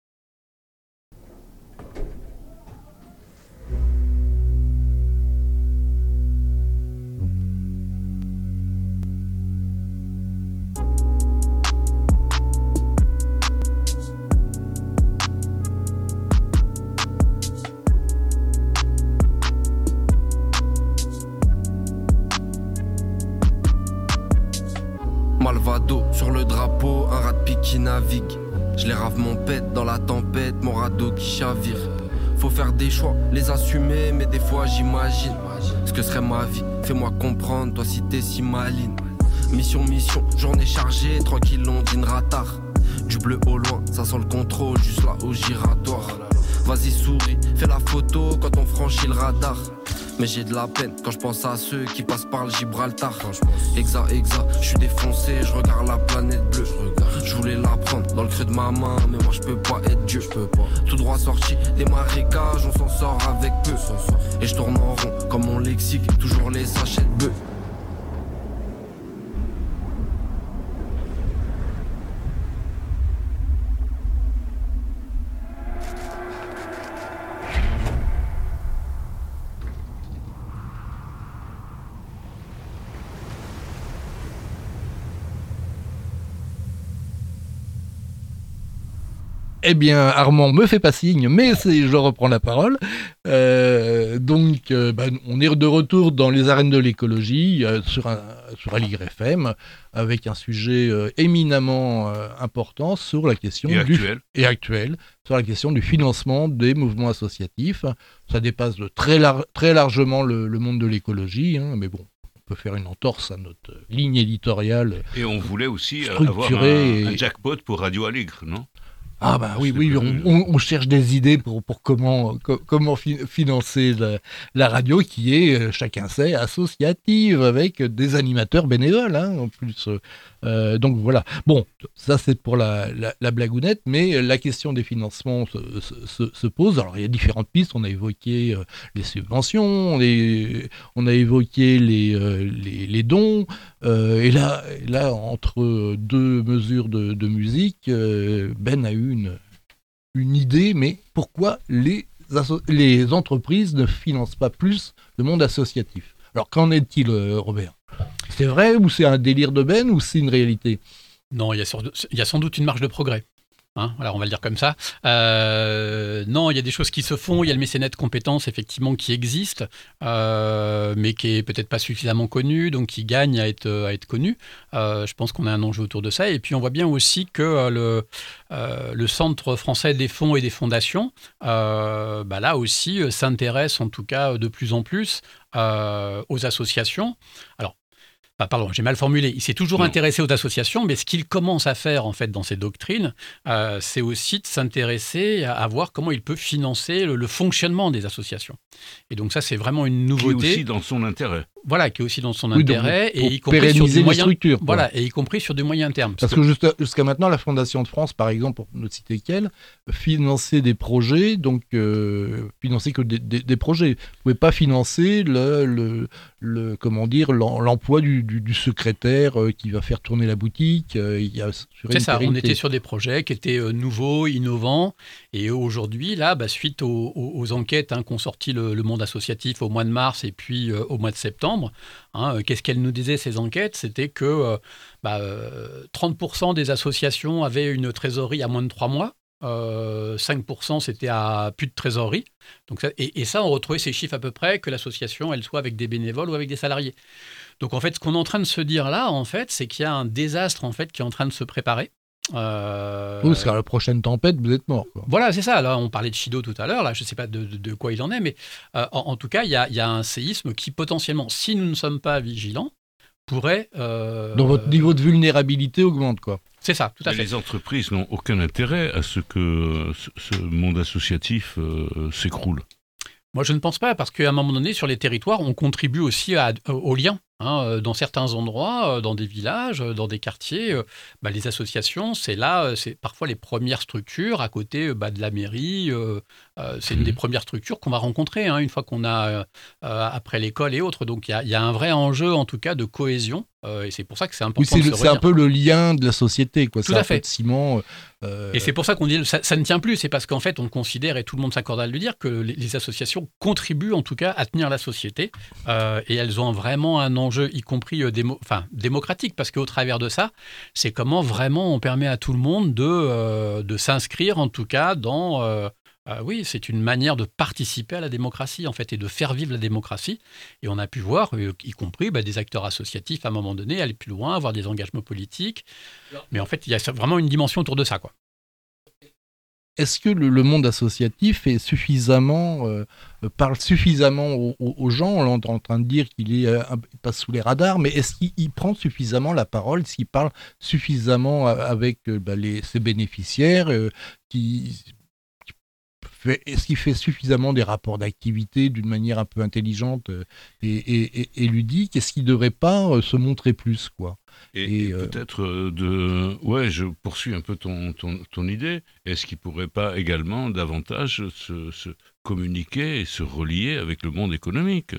Malvado sur le drapeau, un rat de pique qui navigue. Je les rave mon pète dans la tempête, mon radeau qui chavire. Faut faire des choix, les assumer, mais des fois j'imagine ce que serait ma vie. Fais-moi comprendre, toi si t'es si maline. Mission, mission, journée chargée, tranquille, on dînera tard. Du bleu au loin, ça sent le contrôle, juste là au giratoire. Vas-y souris, fais la photo quand on franchit le radar. Mais j'ai de la peine quand je pense à ceux qui passent par le Gibraltar. Exa, exa, je suis défoncé, je regarde la planète bleue. Je voulais la prendre dans le creux de ma main, mais moi je peux pas être Dieu. Tout droit sorti des marécages, on s'en sort avec peu. Et je tourne en rond comme mon lexique, toujours les sachets de bœuf. Eh bien, Armand me fait pas signe, mais c'est, je reprends la parole. Euh, donc, euh, bah, on est de retour dans les arènes de l'écologie euh, sur, un, sur Aligre F M avec un sujet euh, éminemment euh, important sur la question et du actuel. et actuel sur la question du financement des mouvements associatifs. Ça dépasse de très, lar- très largement le, le monde de l'écologie, hein, mais bon. On peut faire une entorse à notre ligne éditoriale. Et on voulait aussi avoir un, et... un jackpot pour Radio Aligre, non? Ah bah oui, oui, on, on, on cherche des idées pour, pour comment, co- comment fi- financer la, la radio qui est, chacun sait, associative avec des animateurs bénévoles, hein, en plus. Euh, donc voilà. Bon, ça c'est pour la, la, la blagounette, mais la question des financements se, se, se pose. Alors il y a différentes pistes, on a évoqué euh, les subventions, on, est, on a évoqué les, euh, les, les dons, euh, et là, là, entre deux mesures de, de musique, euh, Ben a eu Une, une idée, mais pourquoi les, asso- les entreprises ne financent pas plus le monde associatif? Alors qu'en est-il, euh, Robert? C'est vrai ou c'est un délire de Ben ou c'est une réalité? Non, il y a, sur, il y a sans doute une marge de progrès. Hein, voilà, on va le dire comme ça. Euh, non, il y a des choses qui se font. Il y a le mécénat de compétences, effectivement, qui existe, euh, mais qui est peut-être pas suffisamment connu, donc qui gagne à être, à être connu. Euh, je pense qu'on a un enjeu autour de ça. Et puis, on voit bien aussi que euh, le, euh, le Centre français des fonds et des fondations, euh, bah là aussi, euh, s'intéresse, en tout cas, de plus en plus euh, aux associations. Alors, Ah, pardon, j'ai mal formulé. Il s'est toujours Non. intéressé aux associations, mais ce qu'il commence à faire en fait dans ses doctrines, euh, c'est aussi de s'intéresser à, à voir comment il peut financer le, le fonctionnement des associations. Et donc ça, c'est vraiment une Qui est nouveauté. aussi dans son intérêt. Voilà, qui est aussi dans son Oui, donc, intérêt pour et y compris sur pérenniser du les moyen. structures, quoi. Voilà, et y compris sur du moyen terme. Parce que jusqu'à, jusqu'à maintenant, la Fondation de France, par exemple, pour ne citer qu'elle, finançait des projets, donc euh, finançait que des, des, des projets. Vous ne pouvez pas financer le, le, le comment dire, l'em- l'emploi du, du, du secrétaire euh, qui va faire tourner la boutique. Euh, il y a assuré C'est une ça, on pérennité. était sur des projets qui étaient euh, nouveaux, innovants. Et aujourd'hui, là, bah, suite aux, aux- aux enquêtes hein, qu'ont sorti le, le monde associatif au mois de mars et puis euh, au mois de septembre, hein, euh, qu'est-ce qu'elles nous disaient, ces enquêtes? C'était que euh, bah, euh, trente pour cent des associations avaient une trésorerie à moins de trois mois. Euh, cinq pour cent c'était à plus de trésorerie. Donc ça, et, et ça, on retrouvait ces chiffres à peu près, que l'association, elle soit avec des bénévoles ou avec des salariés. Donc en fait, ce qu'on est en train de se dire là, en fait, c'est qu'il y a un désastre en fait qui est en train de se préparer. Euh, Oui, parce qu'à la prochaine tempête, vous êtes mort, quoi. Voilà, c'est ça. Là, on parlait de Chido tout à l'heure. Là, je ne sais pas de, de- de quoi il en est, mais euh, en, en tout cas, il y a, il y a un séisme qui potentiellement, si nous ne sommes pas vigilants, pourrait. euh, Donc votre niveau de vulnérabilité augmente, quoi. C'est ça, tout à Mais fait. les entreprises n'ont aucun intérêt à ce que ce, ce monde associatif euh, s'écroule. Moi, je ne pense pas, parce qu'à un moment donné, sur les territoires, on contribue aussi à, au lien. Hein, euh, dans certains endroits, euh, dans des villages, euh, dans des quartiers, euh, bah, les associations, c'est là, euh, c'est parfois les premières structures à côté euh, bah, de la mairie. euh, euh, c'est une des premières structures qu'on va rencontrer hein, une fois qu'on a, euh, euh, après l'école et autres. Donc il y a, il y a un vrai enjeu, en tout cas, de cohésion. euh, et c'est pour ça que c'est important Oui, c'est, de le- se c'est un redire. peu le lien de la société, quoi. Tout c'est à un fait. peu de ciment. euh, Et c'est pour ça qu'on dit ça, ça ne tient plus, c'est parce qu'en fait on considère, et tout le monde s'accorde à le dire, que les, les associations contribuent en tout cas à tenir la société euh, et elles ont vraiment un enjeu, y compris euh, démo, enfin, démocratique, parce qu'au travers de ça, c'est comment vraiment on permet à tout le monde de, euh, de s'inscrire en tout cas dans... euh, euh, oui, c'est une manière de participer à la démocratie en fait et de faire vivre la démocratie. Et on a pu voir, euh, y compris bah, des acteurs associatifs à un moment donné, aller plus loin, avoir des engagements politiques. Mais en fait, il y a vraiment une dimension autour de ça, quoi. Est-ce que le, le monde associatif est suffisamment, euh, parle suffisamment aux, aux- aux gens? On est en train de dire qu'il est, euh, un- il passe sous les radars, mais est-ce qu'il il prend suffisamment la parole? Est-ce qu'il parle suffisamment a- avec euh, bah, les, ses bénéficiaires euh, qui, qui fait, Est-ce qu'il fait suffisamment des rapports d'activité d'une manière un peu intelligente euh, et, et- et- et ludique? Est-ce qu'il ne devrait pas euh, se montrer plus, quoi? Et, Et, et euh, peut-être euh, de... Ouais, je poursuis un peu ton, ton, ton idée. Est-ce qu'il ne pourrait pas également davantage se, se communiquer et se relier avec le monde économique?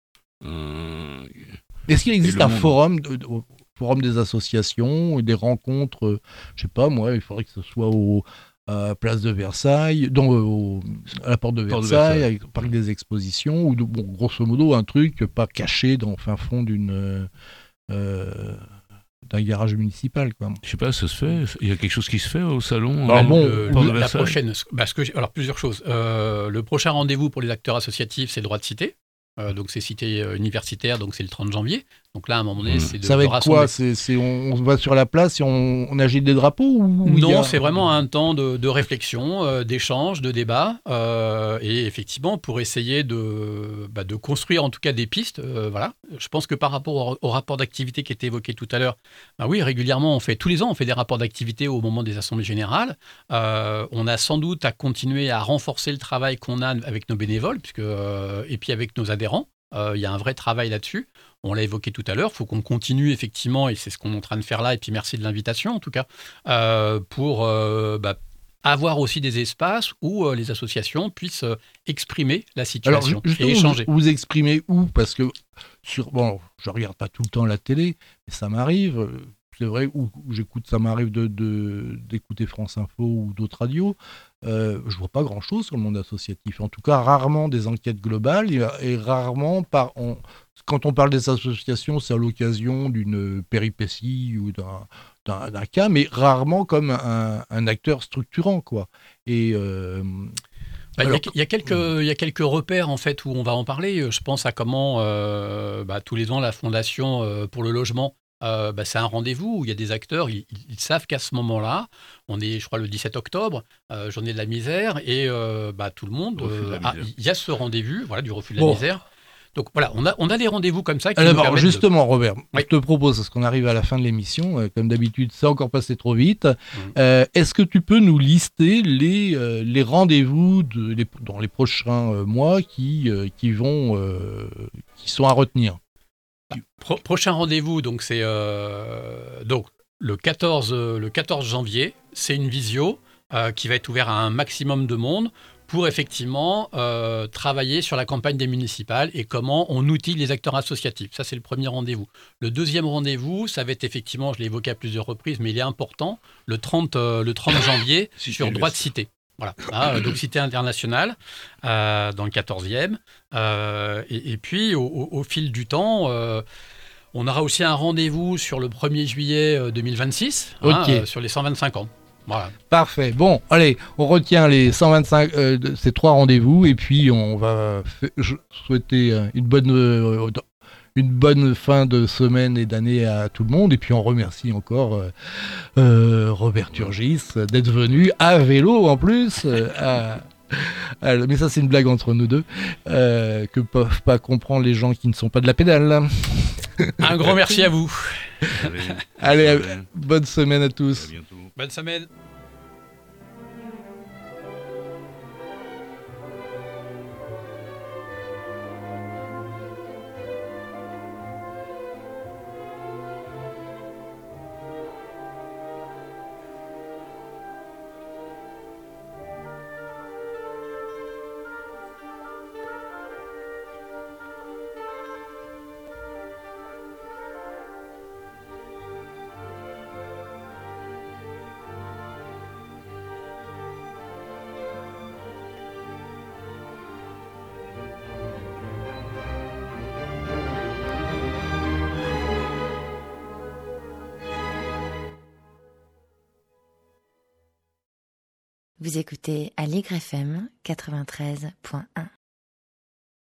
Euh, Est-ce qu'il existe le un monde. forum, de- de- au forum des associations, des rencontres, euh, je sais pas moi, il faudrait que ce soit au à Place de Versailles, dans, au- à la porte de Porte de Versailles, Versailles. avec- au parc des expositions, ou de- bon, grosso modo un truc pas caché dans le fin fond d'une euh, euh, d'un garage municipal, quoi. Je sais pas, ça se fait. Il y a quelque chose qui se fait au salon. Alors euh, bon, Le- Porte de la Versailles. prochaine, bah, ce que j'ai- alors plusieurs choses. Euh, le prochain rendez-vous pour les acteurs associatifs, c'est le droit de cité. Euh, donc c'est cité euh, universitaire, donc c'est le trente janvier. Donc là, à un moment donné, Mmh. c'est de, Ça va de être rassembler. quoi? c'est, c'est, on, on va sur la place et on, on agite des drapeaux ou il y Non, a- c'est vraiment un temps de, de réflexion, euh, d'échange, de débat, euh, et effectivement pour essayer de, bah, de construire en tout cas des pistes. euh, voilà. Je pense que par rapport au, au rapport d'activité qui était évoqué tout à l'heure, bah oui, régulièrement, on fait tous les ans, on fait des rapports d'activité au moment des assemblées générales. Euh, on a sans doute à continuer à renforcer le travail qu'on a avec nos bénévoles, puisque, euh, et puis avec nos adhérents. Euh, Il y a un vrai travail là-dessus. On l'a évoqué tout à l'heure, il faut qu'on continue effectivement, et c'est ce qu'on est en train de faire là, et puis merci de l'invitation en tout cas, euh, pour euh, bah, avoir aussi des espaces où euh, les associations puissent euh, exprimer la Alors situation ju- justement, et échanger. vous, vous exprimez où? Parce que sur bon, je regarde pas tout le temps la télé, mais ça m'arrive. euh, c'est vrai, ou, ou j'écoute, ça m'arrive de, de, d'écouter France Info ou d'autres radios, euh, je vois pas grand-chose sur le monde associatif. En tout cas, rarement des enquêtes globales et, et rarement, par, on, quand on parle des associations, c'est à l'occasion d'une péripétie ou d'un, d'un, d'un cas, mais rarement comme un, un acteur structurant, quoi. Et... Euh, Bah, Alors, il, y a, il, y a quelques, il y a quelques repères en fait où on va en parler. Je pense à comment euh, bah, tous les ans la Fondation euh, pour le logement, euh, bah, c'est un rendez-vous où il y a des acteurs, ils, ils savent qu'à ce moment-là, on est je crois le dix-sept octobre, euh, journée de la misère, et euh, bah, tout le monde, euh, ah, il y a ce rendez-vous, voilà, du refus de la bon. misère. Donc voilà, on a, on a des rendez-vous comme ça qui Alors, nous permettent justement, de... Robert, oui. je te propose, parce qu'on arrive à la fin de l'émission, euh, comme d'habitude, c'est encore passé trop vite. Mmh. Euh, est-ce que tu peux nous lister les, euh, les rendez-vous de, les, dans les prochains euh, mois qui, euh, qui, vont, euh, qui sont à retenir? Pro- Prochain rendez-vous, donc c'est euh, donc, le, quatorze, le quatorze janvier, c'est une visio euh, qui va être ouverte à un maximum de monde pour effectivement euh, travailler sur la campagne des municipales et comment on outille les acteurs associatifs. Ça, c'est le premier rendez-vous. Le deuxième rendez-vous, ça va être effectivement, je l'ai évoqué à plusieurs reprises, mais il est important, le trente, euh, le trente janvier, sur droit de cité. Voilà, ah, donc cité internationale, euh, dans le quatorzième. Euh, et, et puis, au, au, au fil du temps... Euh, on aura aussi un rendez-vous sur le premier juillet deux mille vingt-six, okay. hein, euh, sur les cent vingt-cinq ans. Voilà. Parfait. Bon, allez, on retient les cent vingt-cinq, euh, ces trois rendez-vous, et puis on va f- souhaiter une bonne, euh, une bonne fin de semaine et d'année à tout le monde, et puis on remercie encore euh, euh, Robert Turgis d'être venu à vélo en plus. Euh, à... Alors, mais ça c'est une blague entre nous deux euh, que peuvent pas comprendre les gens qui ne sont pas de la pédale. Un grand merci à vous. Allez, Allez bonne semaine à tous. À bientôt. Bonne semaine. Vous écoutez Aligre F M quatre-vingt-treize point un.